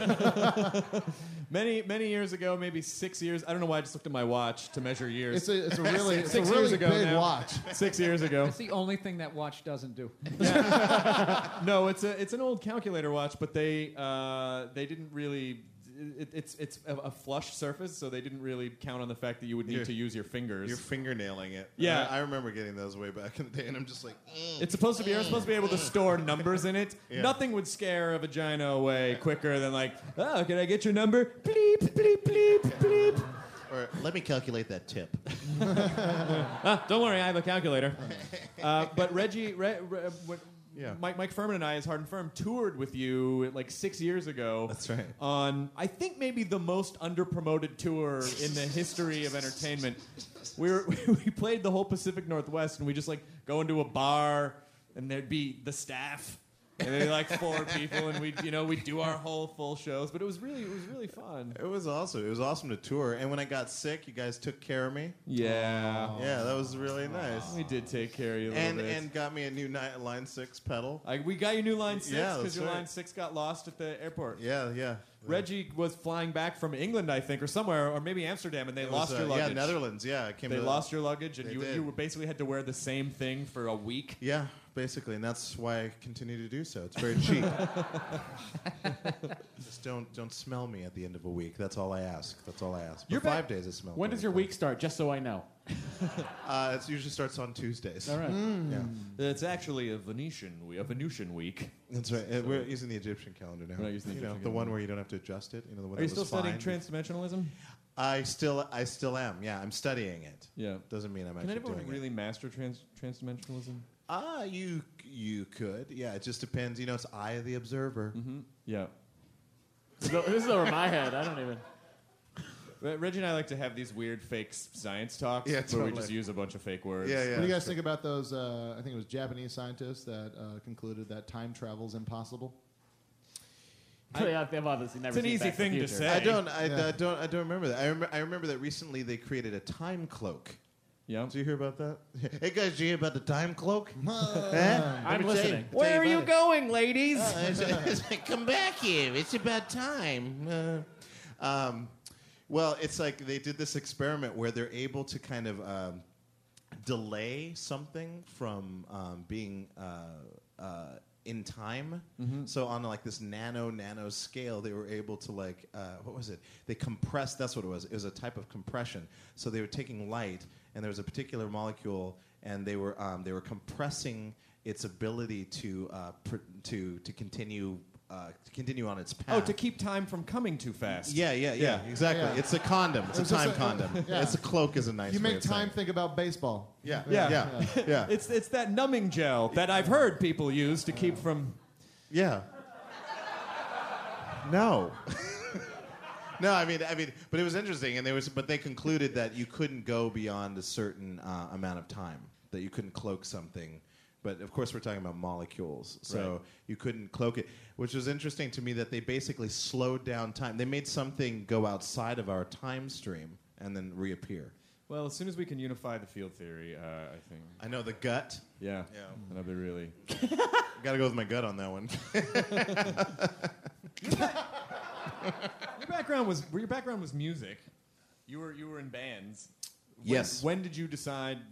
Many, many years ago, maybe six years. I don't know why I just looked at my watch to measure years. It's a, it's a really, it's a Six really years ago big now. watch. Six years ago. That's the only thing that watch doesn't do. No, it's a it's an old calculator watch, but they uh, they didn't really. It, it's it's a, a flush surface, so they didn't really count on the fact that you would need You're- to use your fingers. You're fingernailing it. Yeah. I, I remember getting those way back in the day, and I'm just like, mm. It's supposed to be. You're supposed to be able to store numbers in it. Yeah. Nothing would scare a vagina away quicker than like, oh, can I get your number? Bleep, bleep, bleep, bleep. Or let me calculate that tip. Ah, don't worry, I have a calculator. Uh, but Reggie, Re, Re, what, Yeah. Mike, Mike Furman and I, as Hard and Firm, toured with you like six years ago. That's right. On, I think, maybe the most underpromoted tour in the history of entertainment. We were we played the whole Pacific Northwest, and we just like go into a bar, and there'd be the staff. And they'd be like four people, and we'd, you know, we'd do our whole full shows. But it was really, it was really fun. It was awesome. It was awesome to tour. And when I got sick, you guys took care of me. Yeah. Yeah, that was really nice. We did take care of you a little And bit. and got me a new ni- line six pedal. I, we got you new line six Yeah, because that's your right. line six got lost at the airport. Yeah, yeah. Reggie was flying back from England, I think, or somewhere, or maybe Amsterdam, and they It lost was, your uh, luggage. Yeah, Netherlands. Yeah, I came. They to lost your luggage, and They you did. you were basically had to wear the same thing for a week. Yeah, basically, and that's why I continue to do so. It's very cheap. Just don't don't smell me at the end of a week. That's all I ask. That's all I ask. For You're five back- days, I smell. When does your week start? Just so I know. Uh, it usually starts on Tuesdays. All right. Yeah, It's actually a Venetian week, a Venusian week. that's right. Uh, We're using the Egyptian calendar now. We're not using the you know, Egyptian the one calendar. where you don't have to adjust it. You know, the one Are you that still was studying fine. transdimensionalism? I still I still am. Yeah, I'm studying it. Yeah. Doesn't mean I'm Can actually anyone doing really it. master trans transdimensionalism? Ah, you you could. Yeah, it just depends. You know, it's eye of the observer. Mm-hmm. Yeah. This is, this is over my head. I don't even. Re- Reggie and I like to have these weird fake s- science talks Yeah, where we totally. just use a bunch of fake words. Yeah, yeah. What do you guys think about those? Uh, I think it was Japanese scientists that uh, concluded that time travel's impossible. I, yeah, they've obviously never It's an seen easy Back to the thing to Future. say. I don't. I, Yeah. I don't. I don't remember that. I, rem- I remember that recently they created a time cloak. Yeah. Did you hear about that? Hey guys, did you hear about the time cloak? Huh? I'm Let me tell listening. you- Where tell are you you about it. going, ladies? Uh, it's- it's like, come back here. It's about time. Uh, um, well, it's like they did this experiment where they're able to kind of um, delay something from um, being uh, uh, in time. So on like this nano nano scale, they were able to like uh, what was it? They compressed. That's what it was. It was a type of compression. So they were taking light, and there was a particular molecule, and they were um, they were compressing its ability to uh, pr- to to continue uh, to continue on its path. Oh, to keep time from coming too fast. Yeah, yeah, yeah, exactly. Yeah. It's a condom. It's It was a time just a- condom. yeah. It's a cloak is a nice You way make of saying time it. think about baseball. Yeah, Yeah. yeah, yeah. yeah. It's it's that numbing gel that I've heard people use to keep from. Yeah. No. No, I mean, I mean, but it was interesting, and there was, but they concluded that you couldn't go beyond a certain uh, amount of time, that you couldn't cloak something. But of course, we're talking about molecules, so Right. you couldn't cloak it, which was interesting to me that they basically slowed down time. They made something go outside of our time stream and then reappear. Well, as soon as we can unify the field theory, uh, I think. I know the gut. Yeah. Yeah. That'll be really. Got to go with my gut on that one. Your background was your background was music. You were you were in bands. When, Yes. When did you decide that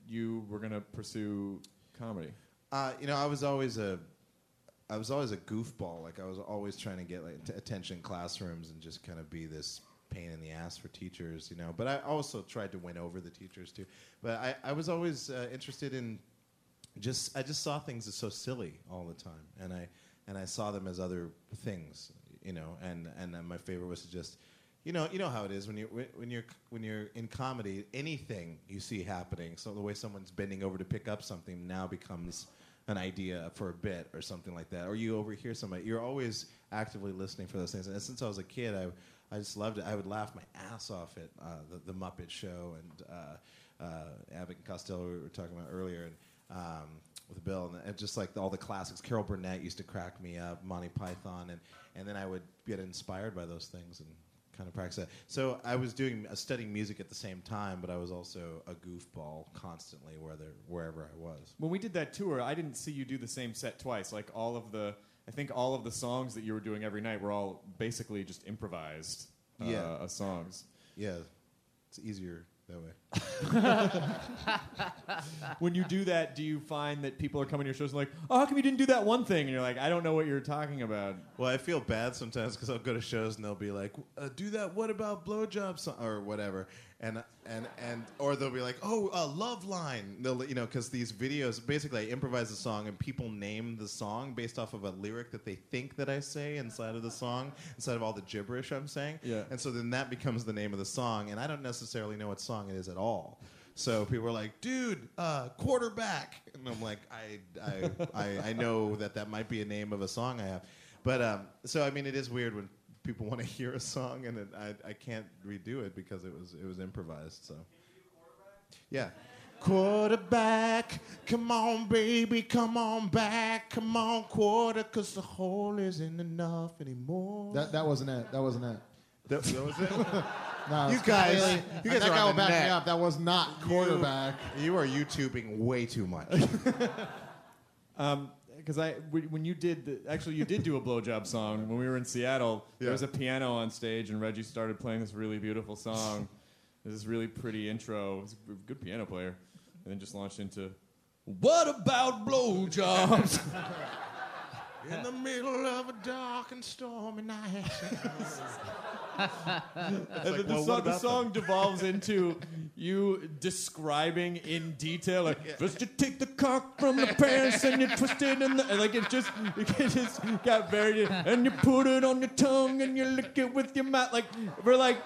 you were going to pursue comedy? Uh, you know, I was always a, I was always a goofball. Like I was always trying to get like t- attention in classrooms and just kind of be this pain in the ass for teachers, you know. But I also tried to win over the teachers too. But I, I was always uh, interested in just, I just saw things as so silly all the time, and I, and I saw them as other things, you know. And and then my favorite was to just, you know, you know how it is when you when you're when you're in comedy, anything you see happening, so the way someone's bending over to pick up something now becomes an idea for a bit or something like that, or you overhear somebody. You're always actively listening for those things. And since I was a kid, I I just loved it. I would laugh my ass off at uh, the, the Muppet Show and uh, uh, Abbott and Costello we were talking about earlier, and um, with Bill, and, and just like all the classics. Carol Burnett used to crack me up, Monty Python, and and then I would get inspired by those things and kind of practice that. So I was doing uh, studying music at the same time, but I was also a goofball constantly, whether wherever I was. When we did that tour, I didn't see you do the same set twice. Like all of the, I think all of the songs that you were doing every night were all basically just improvised uh, Yeah. uh, songs. Yeah, it's easier that way. When you do that, do you find that people are coming to your shows and like, oh, how come you didn't do that one thing? And you're like, I don't know what you're talking about. Well, I feel bad sometimes because I'll go to shows and they'll be like, uh, "Do that. What about blowjob song or whatever?" And and and or they'll be like, "Oh, uh, Love Line." They'll you know because these videos basically I improvise a song and people name the song based off of a lyric that they think that I say inside of the song instead of all the gibberish I'm saying. Yeah. And so then that becomes the name of the song, and I don't necessarily know what song it is at all. So people are like, "Dude, uh, quarterback," and I'm like, I, I, I, I know that that might be a name of a song I have, but um, so I mean, it is weird when people want to hear a song and it, I, I can't redo it because it was it was improvised. So, yeah, quarterback, come on, baby, come on back, come on, quarter, 'cause the hole isn't enough anymore. That that wasn't it. That wasn't it. That, that was it. No, You it's guys- completely- you guys that are guy on will the back net. me up. That was not quarterback. You, you are YouTubing way too much. Um, because I, w- when you did, the, actually, you did do a blowjob song when we were in Seattle. Yeah. There was a piano on stage, and Reggie started playing this really beautiful song. This really pretty intro. He was a good piano player, and then just launched into, "What about blowjobs?" In the middle of a dark and stormy night. And like, the, the well, song, what the about song devolves into you describing in detail, like, first you take the cock from the pants and you twist it in the, and like it just, it just got very, and you put it on your tongue and you lick it with your mouth, like, we're like,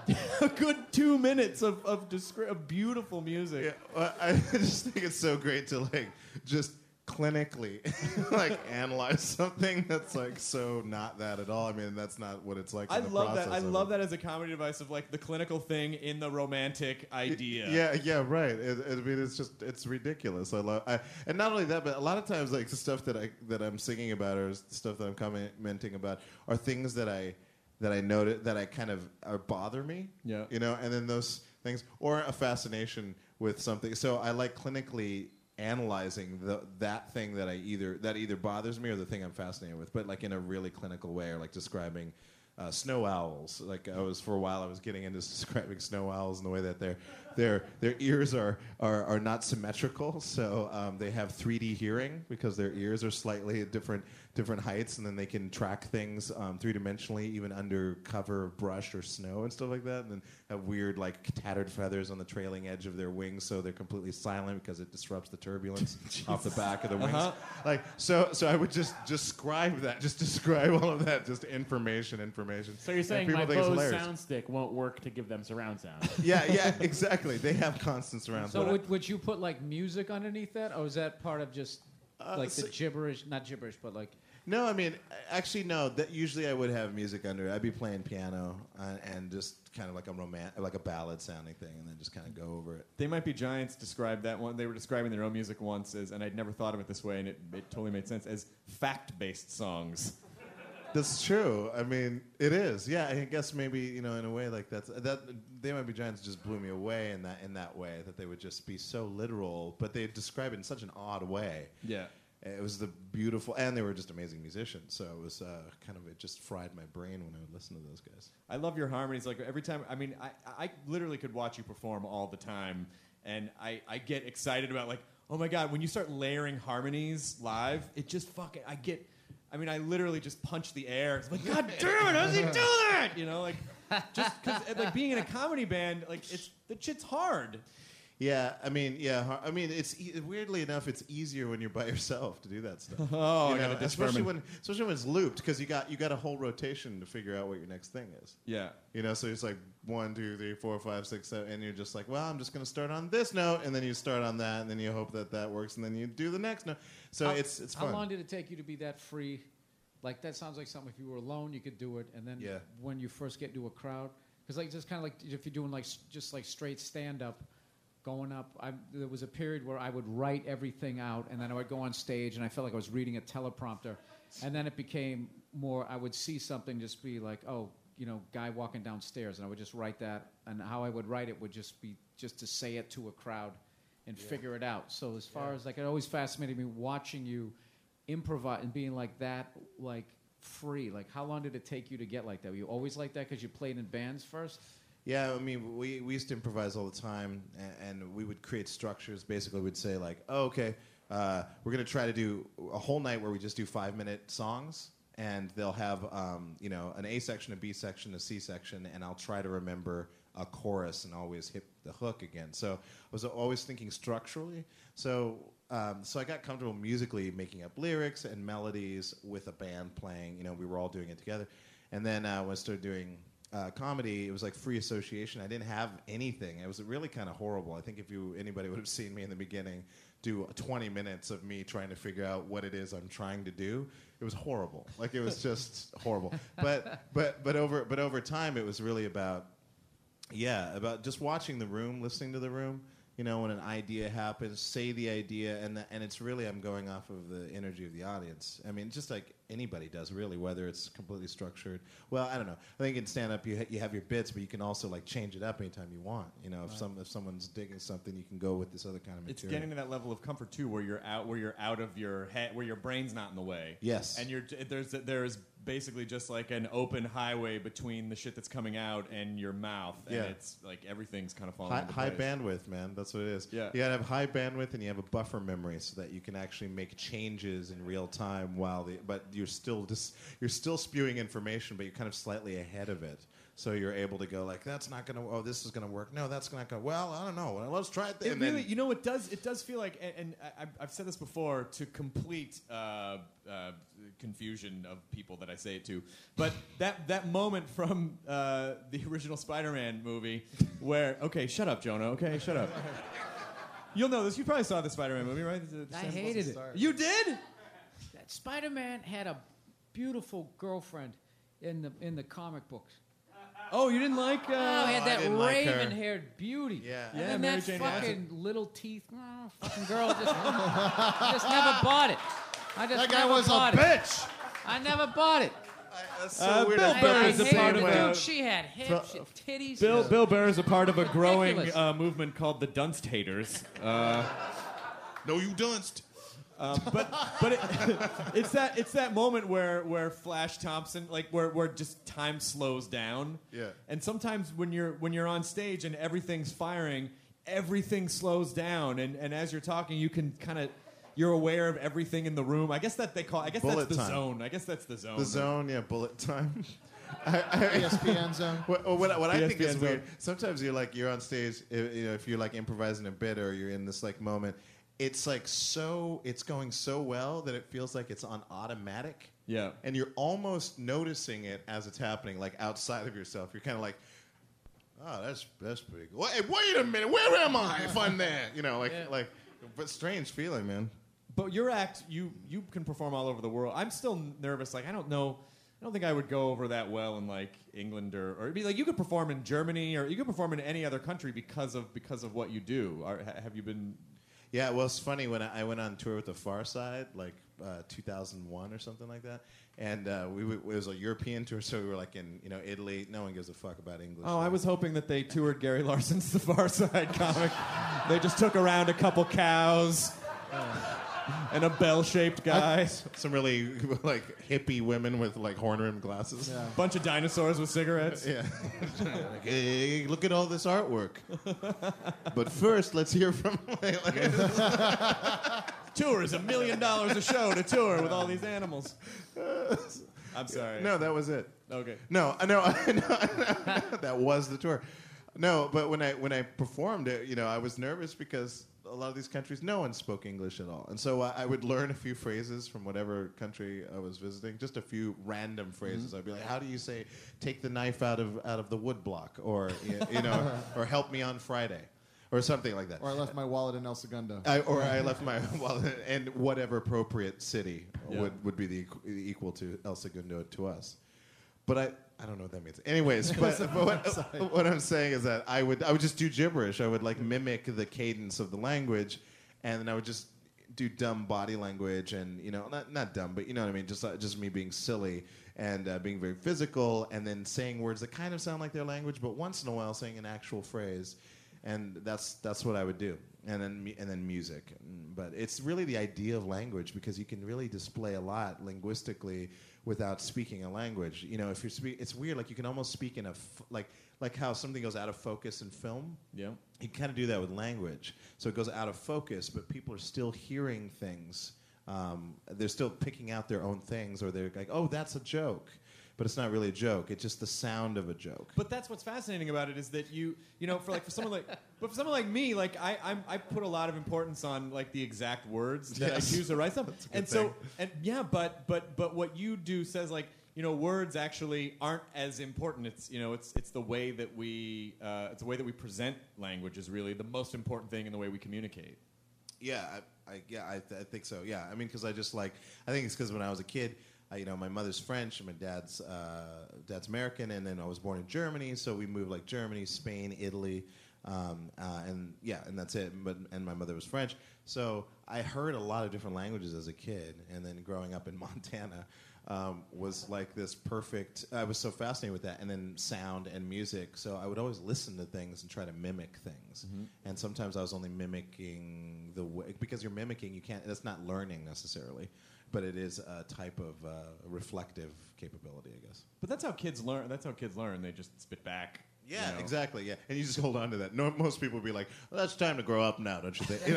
a good two minutes of, of, descri- of beautiful music. Yeah, well, I just think it's so great to like just clinically like analyze something that's like so not that at all. I mean, that's not what it's like. I in the love that. process I of love it. that as a comedy device of like the clinical thing in the romantic idea. Yeah, yeah, right. It, it, I mean, it's just it's ridiculous. I love, I, and not only that, but a lot of times like the stuff that I that I'm singing about or stuff that I'm commenting about are things that I that I noted that I kind of uh, bother me. Yeah. You know, and then those things or a fascination with something. So I like clinically analyzing the, that thing that I either that either bothers me or the thing I'm fascinated with, but like in a really clinical way, or like describing uh, snow owls. Like I was for a while, I was getting into describing snow owls and the way that their their their ears are are, are not symmetrical, so um, they have three D hearing because their ears are slightly at different different heights, and then they can track things um, three dimensionally, even under cover of brush or snow and stuff like that. And then have weird like tattered feathers on the trailing edge of their wings, so they're completely silent because it disrupts the turbulence off the back of the wings. Uh-huh. Like so, so I would just describe that, just describe all of that, just information, information. So you're And saying people my think it's Bose hilarious. sound stick won't work to give them surround sound? Yeah, yeah, exactly. They have constant surround So sound. would, would you put like music underneath that, or is that part of just Uh, like so- the gibberish? Not gibberish, but like. No, I mean, actually, no. That usually I would have music under it. I'd be playing piano uh, and just kind of like a roman- like a ballad sounding thing, and then just kind of go over it. They Might Be Giants described that one. They were describing their own music once as, and I'd never thought of it this way, and it, it totally made sense, as fact-based songs. That's true. I mean, it is. Yeah, I guess maybe you know, in a way, like that's that. They Might Be Giants just blew me away in that in that way that they would just be so literal, but they describe it in such an odd way. Yeah. It was the beautiful, and they were just amazing musicians. So it was uh, kind of it just fried my brain when I would listen to those guys. I love your harmonies. Like every time, I mean, I, I literally could watch you perform all the time, and I, I get excited about like, oh my God, when you start layering harmonies live, it just fucking, I get, I mean, I literally just punch the air. It's like, God damn it, how does he do that? You know, like, just because, like, being in a comedy band, like, it's, the shit's hard. Yeah, I mean, yeah, har- I mean, it's e- weirdly enough, it's easier when you're by yourself to do that stuff. Oh, you I know, gotta ditch especially Furman. when, especially when it's looped, because you got you got a whole rotation to figure out what your next thing is. Yeah. You know, so it's like one, two, three, four, five, six, seven, and you're just like, well, I'm just going to start on this note, and then you start on that, and then you hope that that works, and then you do the next note. So How- it's it's fun. How long did it take you to be that free? Like, that sounds like something, if you were alone, you could do it, and then Yeah. when you first get into a crowd, because like, just kind of like if you're doing like s- just like straight stand-up, going up, I, there was a period where I would write everything out, and then I would go on stage, and I felt like I was reading a teleprompter, and then it became more, I would see something, just be like, oh, you know, guy walking downstairs, and I would just write that, and how I would write it would just be just to say it to a crowd and Yeah. figure it out. So as far Yeah. as, like, it always fascinated me watching you improvise and being like that, like, free. Like, how long did it take you to get like that? Were you always like that because you played in bands first? Yeah, I mean, we, we used to improvise all the time, and, and we would create structures. Basically, we'd say, like, oh, okay, uh, we're going to try to do a whole night where we just do five-minute songs, and they'll have, um, you know, an A section, a B section, a C section, and I'll try to remember a chorus and always hit the hook again. So I was always thinking structurally. So um, so I got comfortable musically making up lyrics and melodies with a band playing. You know, we were all doing it together. And then uh, when I started doing uh, comedy, it was like free association. I didn't have anything. It was really kind of horrible. I think if you anybody would have seen me in the beginning do twenty minutes of me trying to figure out what it is I'm trying to do, it was horrible. Like, it was just horrible. But but but over but over time, it was really about yeah about just watching the room, listening to the room. You know, when an idea happens, say the idea, and the, and it's really, I'm going off of the energy of the audience. I mean, just like anybody does, really, whether it's completely structured. Well, I don't know. I think in stand-up, you ha- you have your bits, but you can also like change it up anytime you want. You know, if Right. some if someone's digging something, you can go with this other kind of material. It's getting to that level of comfort too, where you're out, where you're out of your head, where your brain's not in the way. Yes. And you're there's there's basically just like an open highway between the shit that's coming out and your mouth, and Yeah. it's like everything's kind of falling High, into high place. bandwidth, man. That's what it is. Yeah. You gotta have high bandwidth, and you have a buffer memory so that you can actually make changes in real time. While the but you're still just you're still spewing information, but you're kind of slightly ahead of it. So you're able to go like, that's not gonna. Oh, this is gonna work. No, that's not gonna. Well, I don't know. Well, let's try it. Th-. It and really, then, you know, it does. It does feel like, and, and I, I've said this before, to complete uh, uh, confusion of people that I say it to. But that that moment from uh, the original Spider-Man movie, where okay, shut up, Jonah. Okay, shut up. You'll know this. You probably saw the Spider-Man movie, right? The- the I Sam- hated it. You did? That Spider-Man had a beautiful girlfriend in the in the comic books. Oh, you didn't like? Uh, Oh, he had I that didn't like her. raven-haired beauty. Yeah. And Yeah, then Mary that Jane fucking little teeth, oh, fucking girl just, I just never bought it. I just That guy never was a bought it. bitch. I never bought it. that's so Uh, weird. Bill I- Burr I is a hated part it, of a- dude. She had hips, she had titties. Bill Bill Burr is a part of a growing Ridiculous. uh, movement called the Dunst Haters. Uh, No, you dunst. Um, but but it, it's that it's that moment where where Flash Thompson, like where where just time slows down. Yeah. And sometimes when you're when you're on stage and everything's firing, everything slows down, and, and as you're talking, you can kind of you're aware of everything in the room. I guess that they call. I guess Bullet that's the time. zone. I guess that's the zone. The zone, yeah, bullet time. E S P N zone. What, what, what I think E S is P N weird, zone. sometimes you're like, you're on stage, i- you know, if you're like improvising a bit or you're in this like moment, it's like so, it's going so well that it feels like it's on automatic. Yeah. And you're almost noticing it as it's happening, like outside of yourself. You're kind of like, oh, that's that's pretty good. Wait, wait a minute, where am I if I'm there? You know, like, Yeah. like, but strange feeling, man. But your act, you you can perform all over the world. I'm still nervous. Like I don't know. I don't think I would go over that well in like England or or it'd be like you could perform in Germany or you could perform in any other country because of because of what you do. Are, ha- have you been? Yeah, well, it's funny when I, I went on tour with the Far Side, like uh, two thousand one or something like that, and uh, we w- it was a European tour, so we were like in you know Italy. No one gives a fuck about English. Oh, I was hoping that they toured Gary Larson's The Far Side comic. They just took around a couple cows. and a bell-shaped guy. Some really like hippie women with like horn-rimmed glasses. Yeah. Bunch of dinosaurs with cigarettes. Yeah. Like, hey, look at all this artwork. But first, let's hear from. Tour is a million dollars a show to tour with all these animals. I'm sorry. No, that was it. Okay. No, no, no, that was the tour. No, but when I when I performed it, you know, I was nervous because a lot of these countries, no one spoke English at all, and so I, I would learn a few phrases from whatever country I was visiting, just a few random phrases. Mm-hmm. I'd be like, "How do you say take the knife out of out of the wood block?" or you know, or "Help me on Friday," or something like that. Or I left my wallet in El Segundo. I, or I left my wallet, and whatever appropriate city Yeah. would, would be the equ- equal to El Segundo to us. But I, I don't know what that means. Anyways, but, but what, what I'm saying is that I would I would just do gibberish. I would like mimic the cadence of the language, and then I would just do dumb body language, and you know, not not dumb, but you know what I mean. Just uh, just me being silly and uh, being very physical, and then saying words that kind of sound like their language, but once in a while saying an actual phrase. And that's that's what I would do, and then mu- and then music. But it's really the idea of language, because you can really display a lot linguistically without speaking a language. You know, if you're speak, it's weird. Like you can almost speak in a f- like like how something goes out of focus in film. Yeah. You kind of do that with language. So it goes out of focus, but people are still hearing things. Um, they're still picking out their own things, or they're like, "Oh, that's a joke." But it's not really a joke. It's just the sound of a joke. But that's what's fascinating about it is that you, you know, for like for someone like, but for someone like me, like I, I'm, I put a lot of importance on like the exact words that Yes. I choose to write stuff. That's a good And so, thing. and yeah, but but but what you do says like, you know, words actually aren't as important. It's you know, it's it's the way that we, uh, it's the way that we present language is really the most important thing in the way we communicate. Yeah, I, I yeah, I, th- I think so. Yeah, I mean, because I just like, I think it's because when I was a kid, I, you know, my mother's French, and my dad's uh, dad's American, and then I was born in Germany, so we moved like Germany, Spain, Italy, um, uh, and yeah, and that's it. But and my mother was French, so I heard a lot of different languages as a kid, and then growing up in Montana um, was like this perfect. I was so fascinated with that, and then sound and music. So I would always listen to things and try to mimic things, Mm-hmm. and sometimes I was only mimicking the way, because you're mimicking. You can't. That's not learning necessarily. But it is a type of uh, reflective capability, I guess. But that's how kids learn. That's how kids learn. They just spit back. Yeah, you know. exactly. Yeah, and you just hold on to that. No, most people would be like, well, "That's time to grow up now, don't you think?" You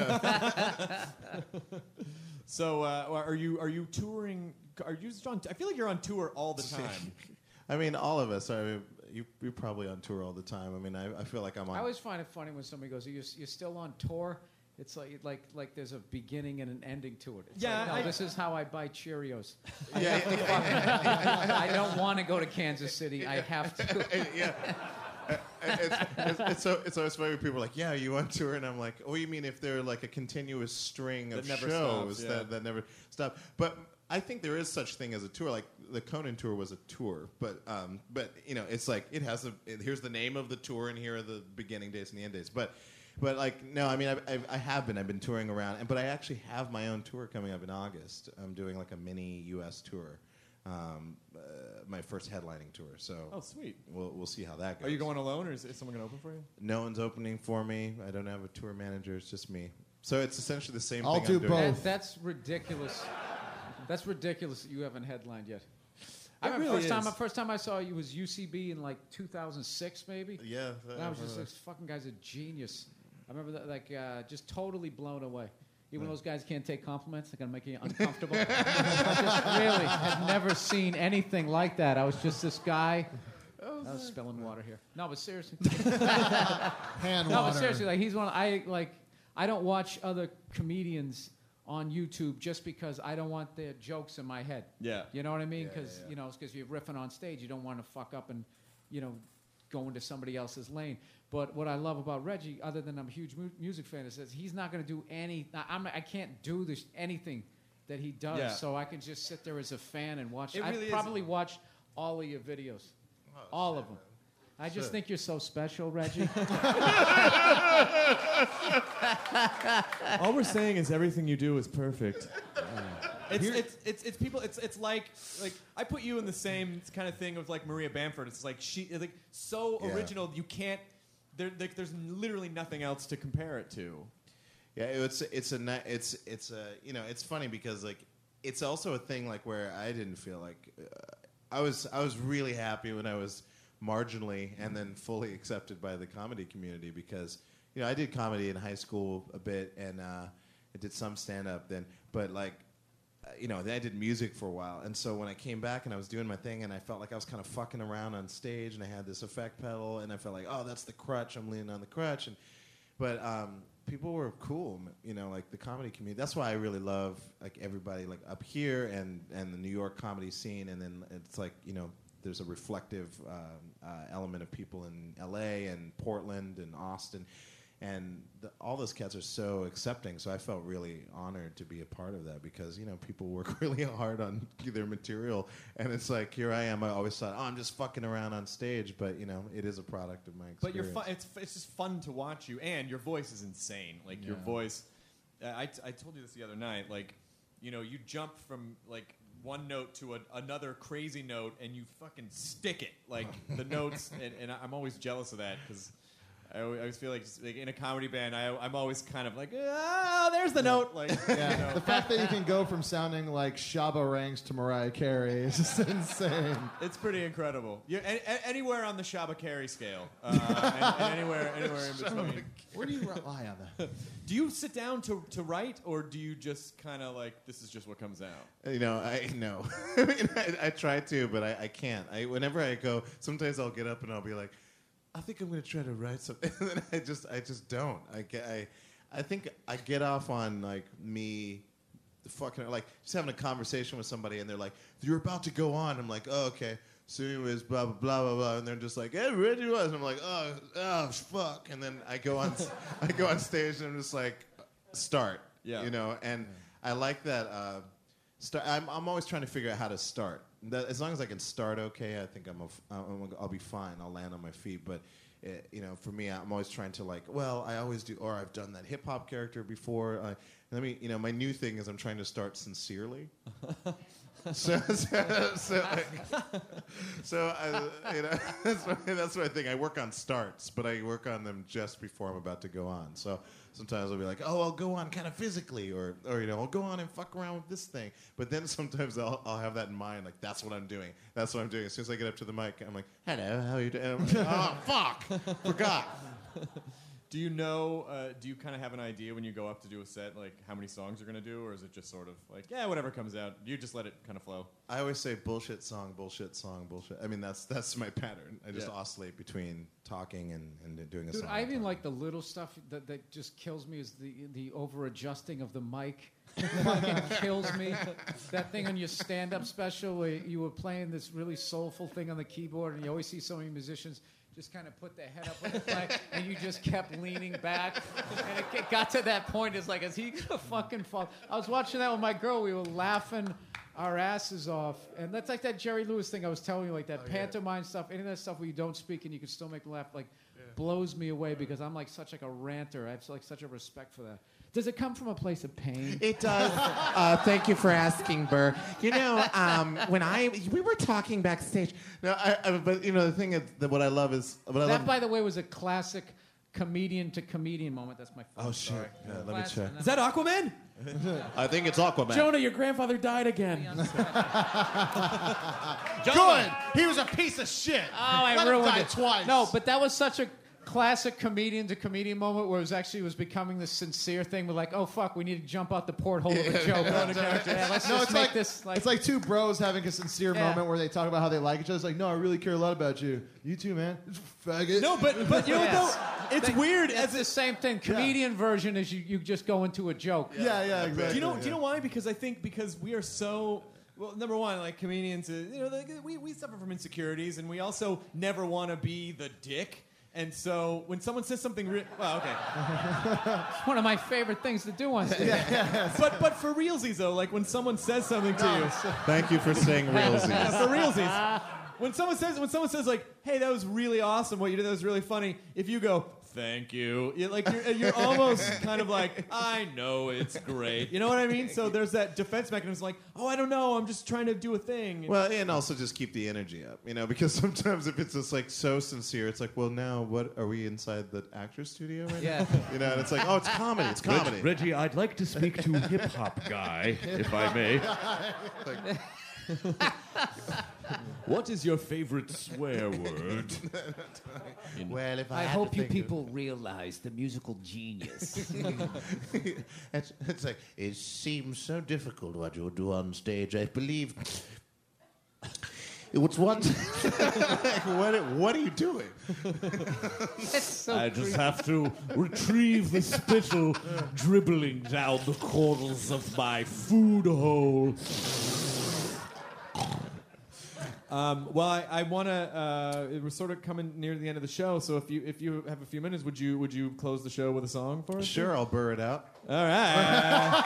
know? So uh, are you are you touring? Are you just on? I feel like you're on tour all the time. I mean, all of us. I mean, you, you're probably on tour all the time. I mean, I, I feel like I'm on. I always find it funny when somebody goes, "You're, you're still on tour." It's like like like there's a beginning and an ending to it. It's Yeah, like, no, I- this is how I buy Cheerios. I, Yeah, have to fucking- I don't want to go to Kansas City. I have to. yeah. Uh, it's, it's, it's so it's always funny when people are like, "Yeah, are you on tour?" And I'm like, "Oh, you mean if they're like a continuous string of That never shows stops, yeah. that, that never stop?" But I think there is such thing as a tour. Like the Conan tour was a tour, but um, but you know, it's like it has a it, here's the name of the tour, and here are the beginning dates and the end dates. But but like no, I mean, I've, I've, I have been. I've been touring around, and but I actually have my own tour coming up in August. I'm doing like a mini U S tour. Um, uh, my first headlining tour, so Oh, sweet. we'll we'll see how that goes. Are you going alone, or is, is someone going to open for you? No one's opening for me. I don't have a tour manager. It's just me. So it's essentially the same I'll thing do I'm doing. both. That, that's ridiculous. That's ridiculous that you haven't headlined yet. I It remember really first time, is. first time I saw you was U C B in like two thousand six, maybe. Yeah. And I was just like, this fucking guy's a genius. I remember that, like, uh, just totally blown away. Even those guys can't take compliments, they're gonna make you uncomfortable. I just really had never seen anything like that. I was just this guy. I was spilling water here. No, but seriously. Hand No, water. but seriously, like he's one. I like. I don't watch other comedians on YouTube just because I don't want their jokes in my head. Yeah. You know what I mean? Yeah, Because yeah, yeah. you know, because you're riffing on stage, you don't want to fuck up and, you know, go into somebody else's lane. But what I love about Reggie, other than I'm a huge mu- music fan, is that he's not going to do any. I- I'm. I can't do this anything that he does. Yeah. So I can just sit there as a fan and watch. It I really is- probably watch all of your videos, all of them. I just Shit. think you're so special, Reggie. All we're saying is everything you do is perfect. It's, it's, it's, it's people. It's, it's like like I put you in the same kind of thing with like Maria Bamford. It's like she it's like so Yeah. original. You can't. There, there, there's literally nothing else to compare it to. Yeah, it's it's a ni- it's it's a you know it's funny because like it's also a thing like where I didn't feel like uh, I was I was really happy when I was marginally and then fully accepted by the comedy community because you know I did comedy in high school a bit and uh, I did some stand up then but like uh, you know then I did music for a while and so when I came back and I was doing my thing and I felt like I was kind of fucking around on stage and I had this effect pedal and I felt like oh that's the crutch I'm leaning on the crutch and but um, people were cool, you know, like the comedy community. That's why I really love like everybody like up here and, and the New York comedy scene. And then it's like, you know, there's a reflective um, uh, element of people in L A and Portland and Austin. And the, all those cats are so accepting. So I felt really honored to be a part of that because, you know, people work really hard on their material. And it's like, here I am. I always thought, oh, I'm just fucking around on stage. But, you know, it is a product of my experience. But you're fun, it's, it's just fun to watch you. And your voice is insane. Like, yeah. your voice, uh, I, t- I told you this the other night. Like, you know, you jump from, like, one note to a, another crazy note, and you fucking stick it. Like, the notes, and, and I'm always jealous of that because I always feel like, just, like in a comedy band, I, I'm always kind of like, oh, there's the note. Like, yeah. you know. The fact that you can go from sounding like Shabba Ranks to Mariah Carey is just insane. It's pretty incredible. You, a, a, anywhere on the Shabba Carey scale, uh, and, and anywhere, anywhere in between. Where do you rely on that? Do you sit down to, to write, or do you just kind of like this is just what comes out? You know, I no. I mean, I, I try to, but I, I can't. I whenever I go, sometimes I'll get up and I'll be like, I think I'm going to try to write something. And then I just, I just don't. I, get, I, I think I get off on like me, fucking like just having a conversation with somebody, and they're like, "You're about to go on." I'm like, "Oh, okay." So anyways, blah blah blah blah blah, and they're just like, "Hey, where you was?" And I'm like, "Oh, oh, fuck." And then I go on, I go on stage, and I'm just like, "Start." Yeah. You know, and yeah. I like that. Uh, start. I'm, I'm always trying to figure out how to start. That, as long as I can start okay, I think I'm, a, I'm a, I'll be fine. I'll land on my feet. But it, you know, for me, I'm always trying to like, well, I always do, or I've done that hip hop character before. Uh, let me, you know, my new thing is I'm trying to start sincerely. so, so, so, like, so I, you know, that's what, that's what I think. I work on starts, but I work on them just before I'm about to go on. So sometimes I'll be like, oh, I'll go on kind of physically, or, or you know, I'll go on and fuck around with this thing. But then sometimes I'll, I'll have that in mind, like that's what I'm doing. That's what I'm doing. As soon as I get up to the mic, I'm like, hello, how are you doing? And I'm like, oh, fuck, forgot. Do you know, uh, do you kind of have an idea when you go up to do a set, like how many songs you're going to do, or is it just sort of like, yeah, whatever comes out? Do you just let it kind of flow? I always say bullshit song, bullshit song, bullshit. I mean, that's that's my pattern. I just yeah. oscillate between talking and, and doing a Dude, song. I even like the little stuff that, that just kills me is the, the over-adjusting of the mic. It fucking kills me. That thing on your stand-up special where you were playing this really soulful thing on the keyboard, and you always see so many musicians just kind of put their head up on the flag, and you just kept leaning back. And it, it got to that point, it's like, is he gonna fucking fall? I was watching that with my girl. We were laughing our asses off. And that's like that Jerry Lewis thing I was telling you, like that oh, pantomime yeah. stuff, any of that stuff where you don't speak and you can still make them laugh, like yeah. blows me away because I'm like such like a ranter. I have like such a respect for that. Does it come from a place of pain? It does. uh, thank you for asking, Burr. You know, um, when I we were talking backstage. No, I, I, but you know the thing is that what I love is what I that. love. By the way, was a classic comedian to comedian moment. That's my favorite. Oh shit! Yeah, let me check. Is that Aquaman? I think it's Aquaman. Jonah, your grandfather died again. Good. He was a piece of shit. Oh, I Let ruined him die it twice. No, but that was such a classic comedian to comedian moment where it was actually was becoming this sincere thing. We're like, oh fuck, we need to jump out the porthole of a joke. Yeah, yeah, yeah, let's no, just it's make like, this like it's like two bros having a sincere Yeah. moment where they talk about how they like each other. It's like, no, I really care a lot about you. You too, man. Faggot. No, but but you know Yes. what though? It's They- weird. It's As the same thing. Comedian version is you, you just go into a joke. Yeah, yeah, exactly. Do you know? yeah. Do you know why? Because I think because we are so. Well, number one, like comedians, uh, you know, like, we we suffer from insecurities, and we also never want to be the dick. And so when someone says something, re- well, okay. It's one of my favorite things to do on stage. But but for realsies though, like when someone says something to you, Thank you for saying realsies. yeah, for realsies. When someone says when someone says like, "Hey, that was really awesome. What you did, that was really funny." If you go, thank you. You're like you're, you're almost kind of like, I know it's great. You know what I mean? So there's that defense mechanism like, oh, I don't know, I'm just trying to do a thing. Well, and also just keep the energy up, you know, because sometimes if it's just like so sincere, it's like, well, now what are we inside the actor's studio right Yeah. now? You know, and it's like, oh, it's comedy, it's comedy. Reg- Reggie, I'd like to speak to hip hop guy, if I may. Like, What is your favorite swear word? well, if I, I had hope to you think people realize the musical genius. it's, it's like, it seems so difficult what you do on stage. I believe it was once. Like, what, what are you doing? That's so I just creepy. have to retrieve the spittle dribbling down the corners of my food hole. Um, well, I, I want to. Uh, we're sort of coming near the end of the show, so if you if you have a few minutes, would you would you close the show with a song for us? Sure, I'll burr it out. All right.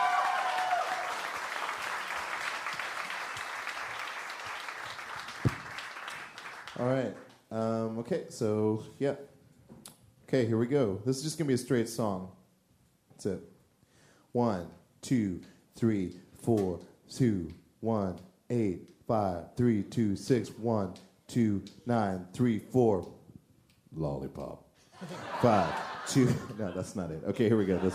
All right. Um, okay, so, yeah. Okay, here we go. This is just going to be a straight song. That's it. One, two, three, four, two, one, eight, five, three, two, six, one, two, nine, three, four. Lollipop. Five, two. No, that's not it. Okay, here we go. This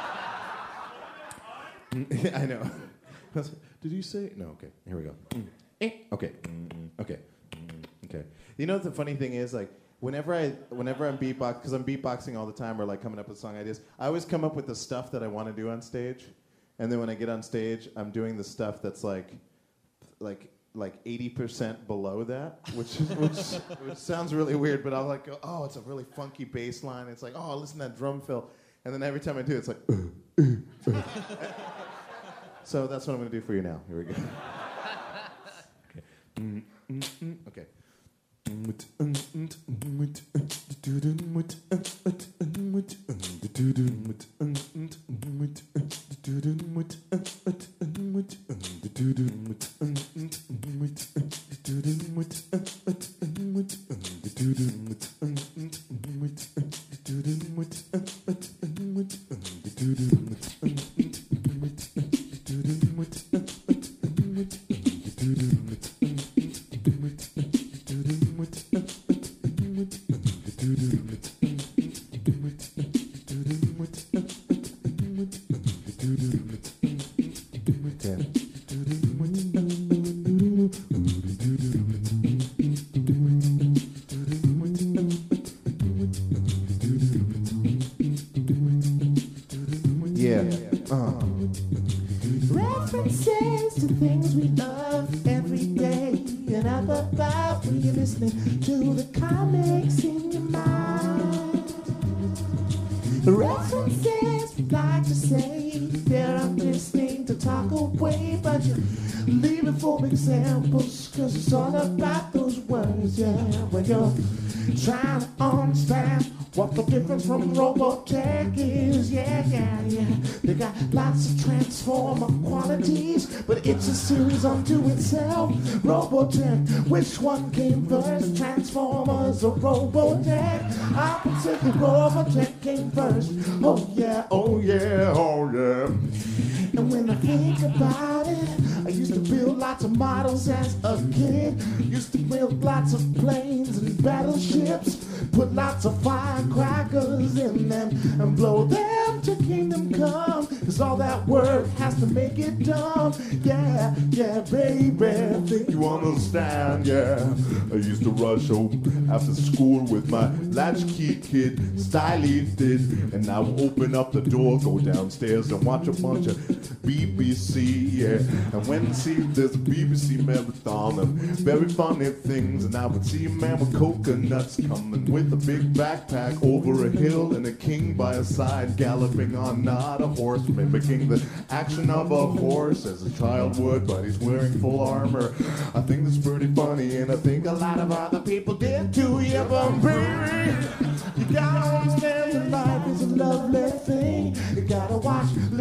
is I know. Did you say? No, okay. Here we go. Okay. Okay. Okay. You know what the funny thing is, like, whenever I, whenever I'm beatbox, because I'm beatboxing all the time, or like coming up with song ideas, I always come up with the stuff that I want to do on stage, and then when I get on stage, I'm doing the stuff that's like, like, like eighty percent below that, which is, which, which sounds really weird, but I'll like go, oh, it's a really funky bass line. It's like, oh, listen to that drum fill, and then every time I do it, it's like, uh, uh, uh. So that's what I'm gonna do for you now. Here we go. Okay. Mm, mm, mm, okay. Yeah. Uh. References to things we love every day. And up above when you're listening to the comics in your mind. References we like to say. They're I'm listening to talk away, but you leave it for examples, cause it's all about those words, yeah. When you're trying to understand what the difference from Robotech is, yeah, yeah, yeah. They got lots of transformer qualities, but it's a series unto itself. Robotech, which one came first? Transformers or Robotech? I would say the Robotech came first. Oh yeah, oh yeah, oh yeah. And when I think about it, I used to build lots of models as a kid. Used to build lots of planes and battleships. Put lots of firecrackers in them and blow them to kingdom come. Cause all that work has to make it dumb. Yeah, yeah, baby, think you understand, yeah. I used to rush home after school with my latchkey kid, stylish did. And I would open up the door, go downstairs and watch a bunch of B B C, yeah. And when I see there's a B B C marathon of very funny things, and I would see a man with coconuts coming with a big backpack over a hill and a king by his side galloping on not a horse, mimicking the action of a horse as a child would, but he's wearing full armor. I think that's pretty funny, and I think a lot of other people did too. Yeah, but baby, you gotta understand that life is a lovely thing. You gotta watch, listen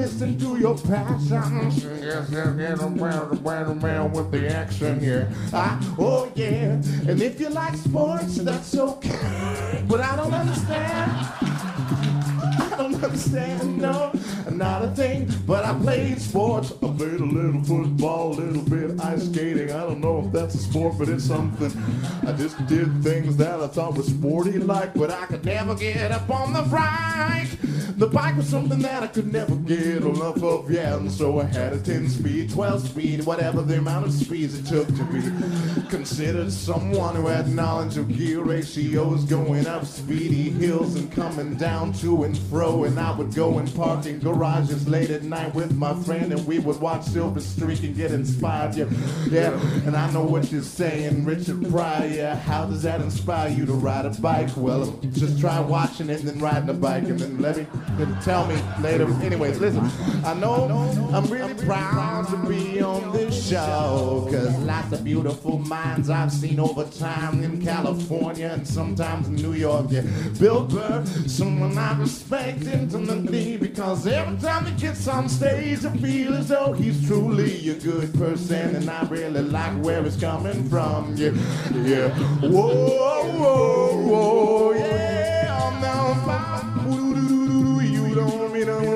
listen to your passion. Yes, yes, yes, I'm round, round, round with the action, yeah. I, oh, yeah. And if you like sports, that's okay. But I don't understand. I don't understand, no, not a thing. But I played sports. I played a little football, a little bit ice skating. I don't know if that's a sport, but it's something. I just did things that I thought were sporty-like, but I could never get up on the bike. The bike was something that I could never get enough of, yeah. And so I had a ten speed, twelve speed, whatever the amount of speeds it took to be considered someone who had knowledge of gear ratios, going up speedy hills and coming down to and fro. And I would go and park in garages late at night with my friend, and we would watch Silver Streak and get inspired, yeah. Yeah, and I know what you're saying, Richard Pryor, yeah. How does that inspire you to ride a bike? Well, just try watching it and then riding a bike, and then let me then tell me later. Anyways, listen, I know I'm really proud to be on this show, cause lots of beautiful minds I've seen over time in California and sometimes in New York, yeah. Bill Burr, someone I respect intimately, because every time he gets on stage I feel as though he's truly a good person, and I really like where he's coming from, yeah, yeah. Whoa, whoa, whoa, yeah, I'm down by, you don't mean I'm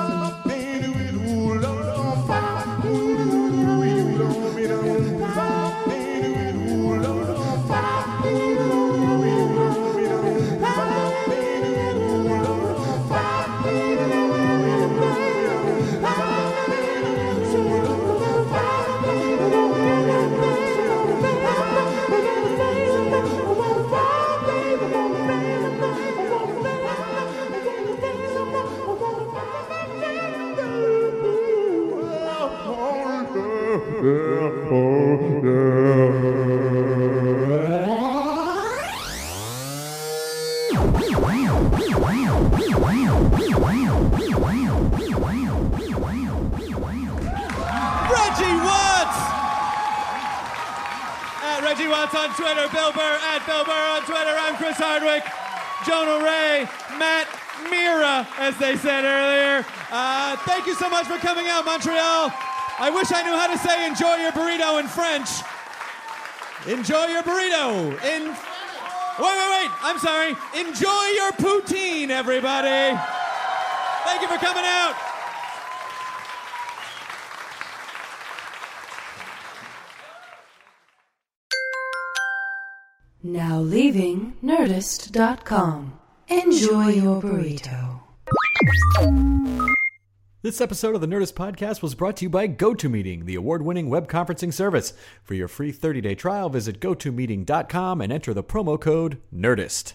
Reggie Watts on Twitter, Bill Burr at Bill Burr on Twitter. I'm Chris Hardwick, Jonah Ray, Matt Mira, as they said earlier. Uh, thank you so much for coming out, Montreal. I wish I knew how to say enjoy your burrito in French. Enjoy your burrito in... Wait, wait, wait. I'm sorry. Enjoy your poutine, everybody. Thank you for coming out. Now leaving Nerdist dot com. Enjoy your burrito. This episode of the Nerdist Podcast was brought to you by GoToMeeting, the award-winning web conferencing service. For your free thirty-day trial, visit go to meeting dot com and enter the promo code NERDIST.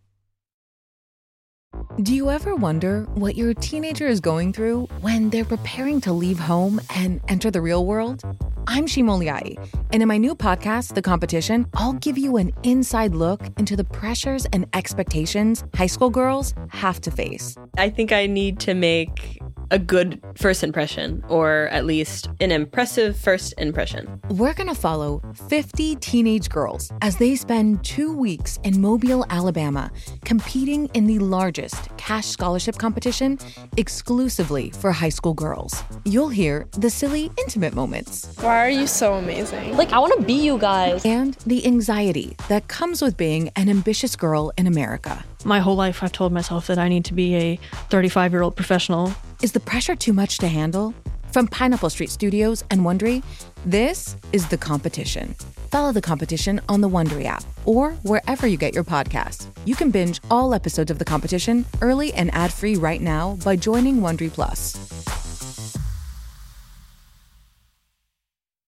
Do you ever wonder what your teenager is going through when they're preparing to leave home and enter the real world? I'm Shima Oliai, and in my new podcast, The Competition, I'll give you an inside look into the pressures and expectations high school girls have to face. I think I need to make a good first impression, or at least an impressive first impression. We're going to follow fifty teenage girls as they spend two weeks in Mobile, Alabama, competing in the largest cash scholarship competition exclusively for high school girls. You'll hear the silly, intimate moments. Why are you so amazing? Like, I want to be you guys. And the anxiety that comes with being an ambitious girl in America. My whole life, I've told myself that I need to be a thirty-five-year-old professional. Is the pressure too much to handle? From Pineapple Street Studios and Wondery, this is The Competition. Follow The Competition on the Wondery app or wherever you get your podcasts. You can binge all episodes of The Competition early and ad-free right now by joining Wondery Plus.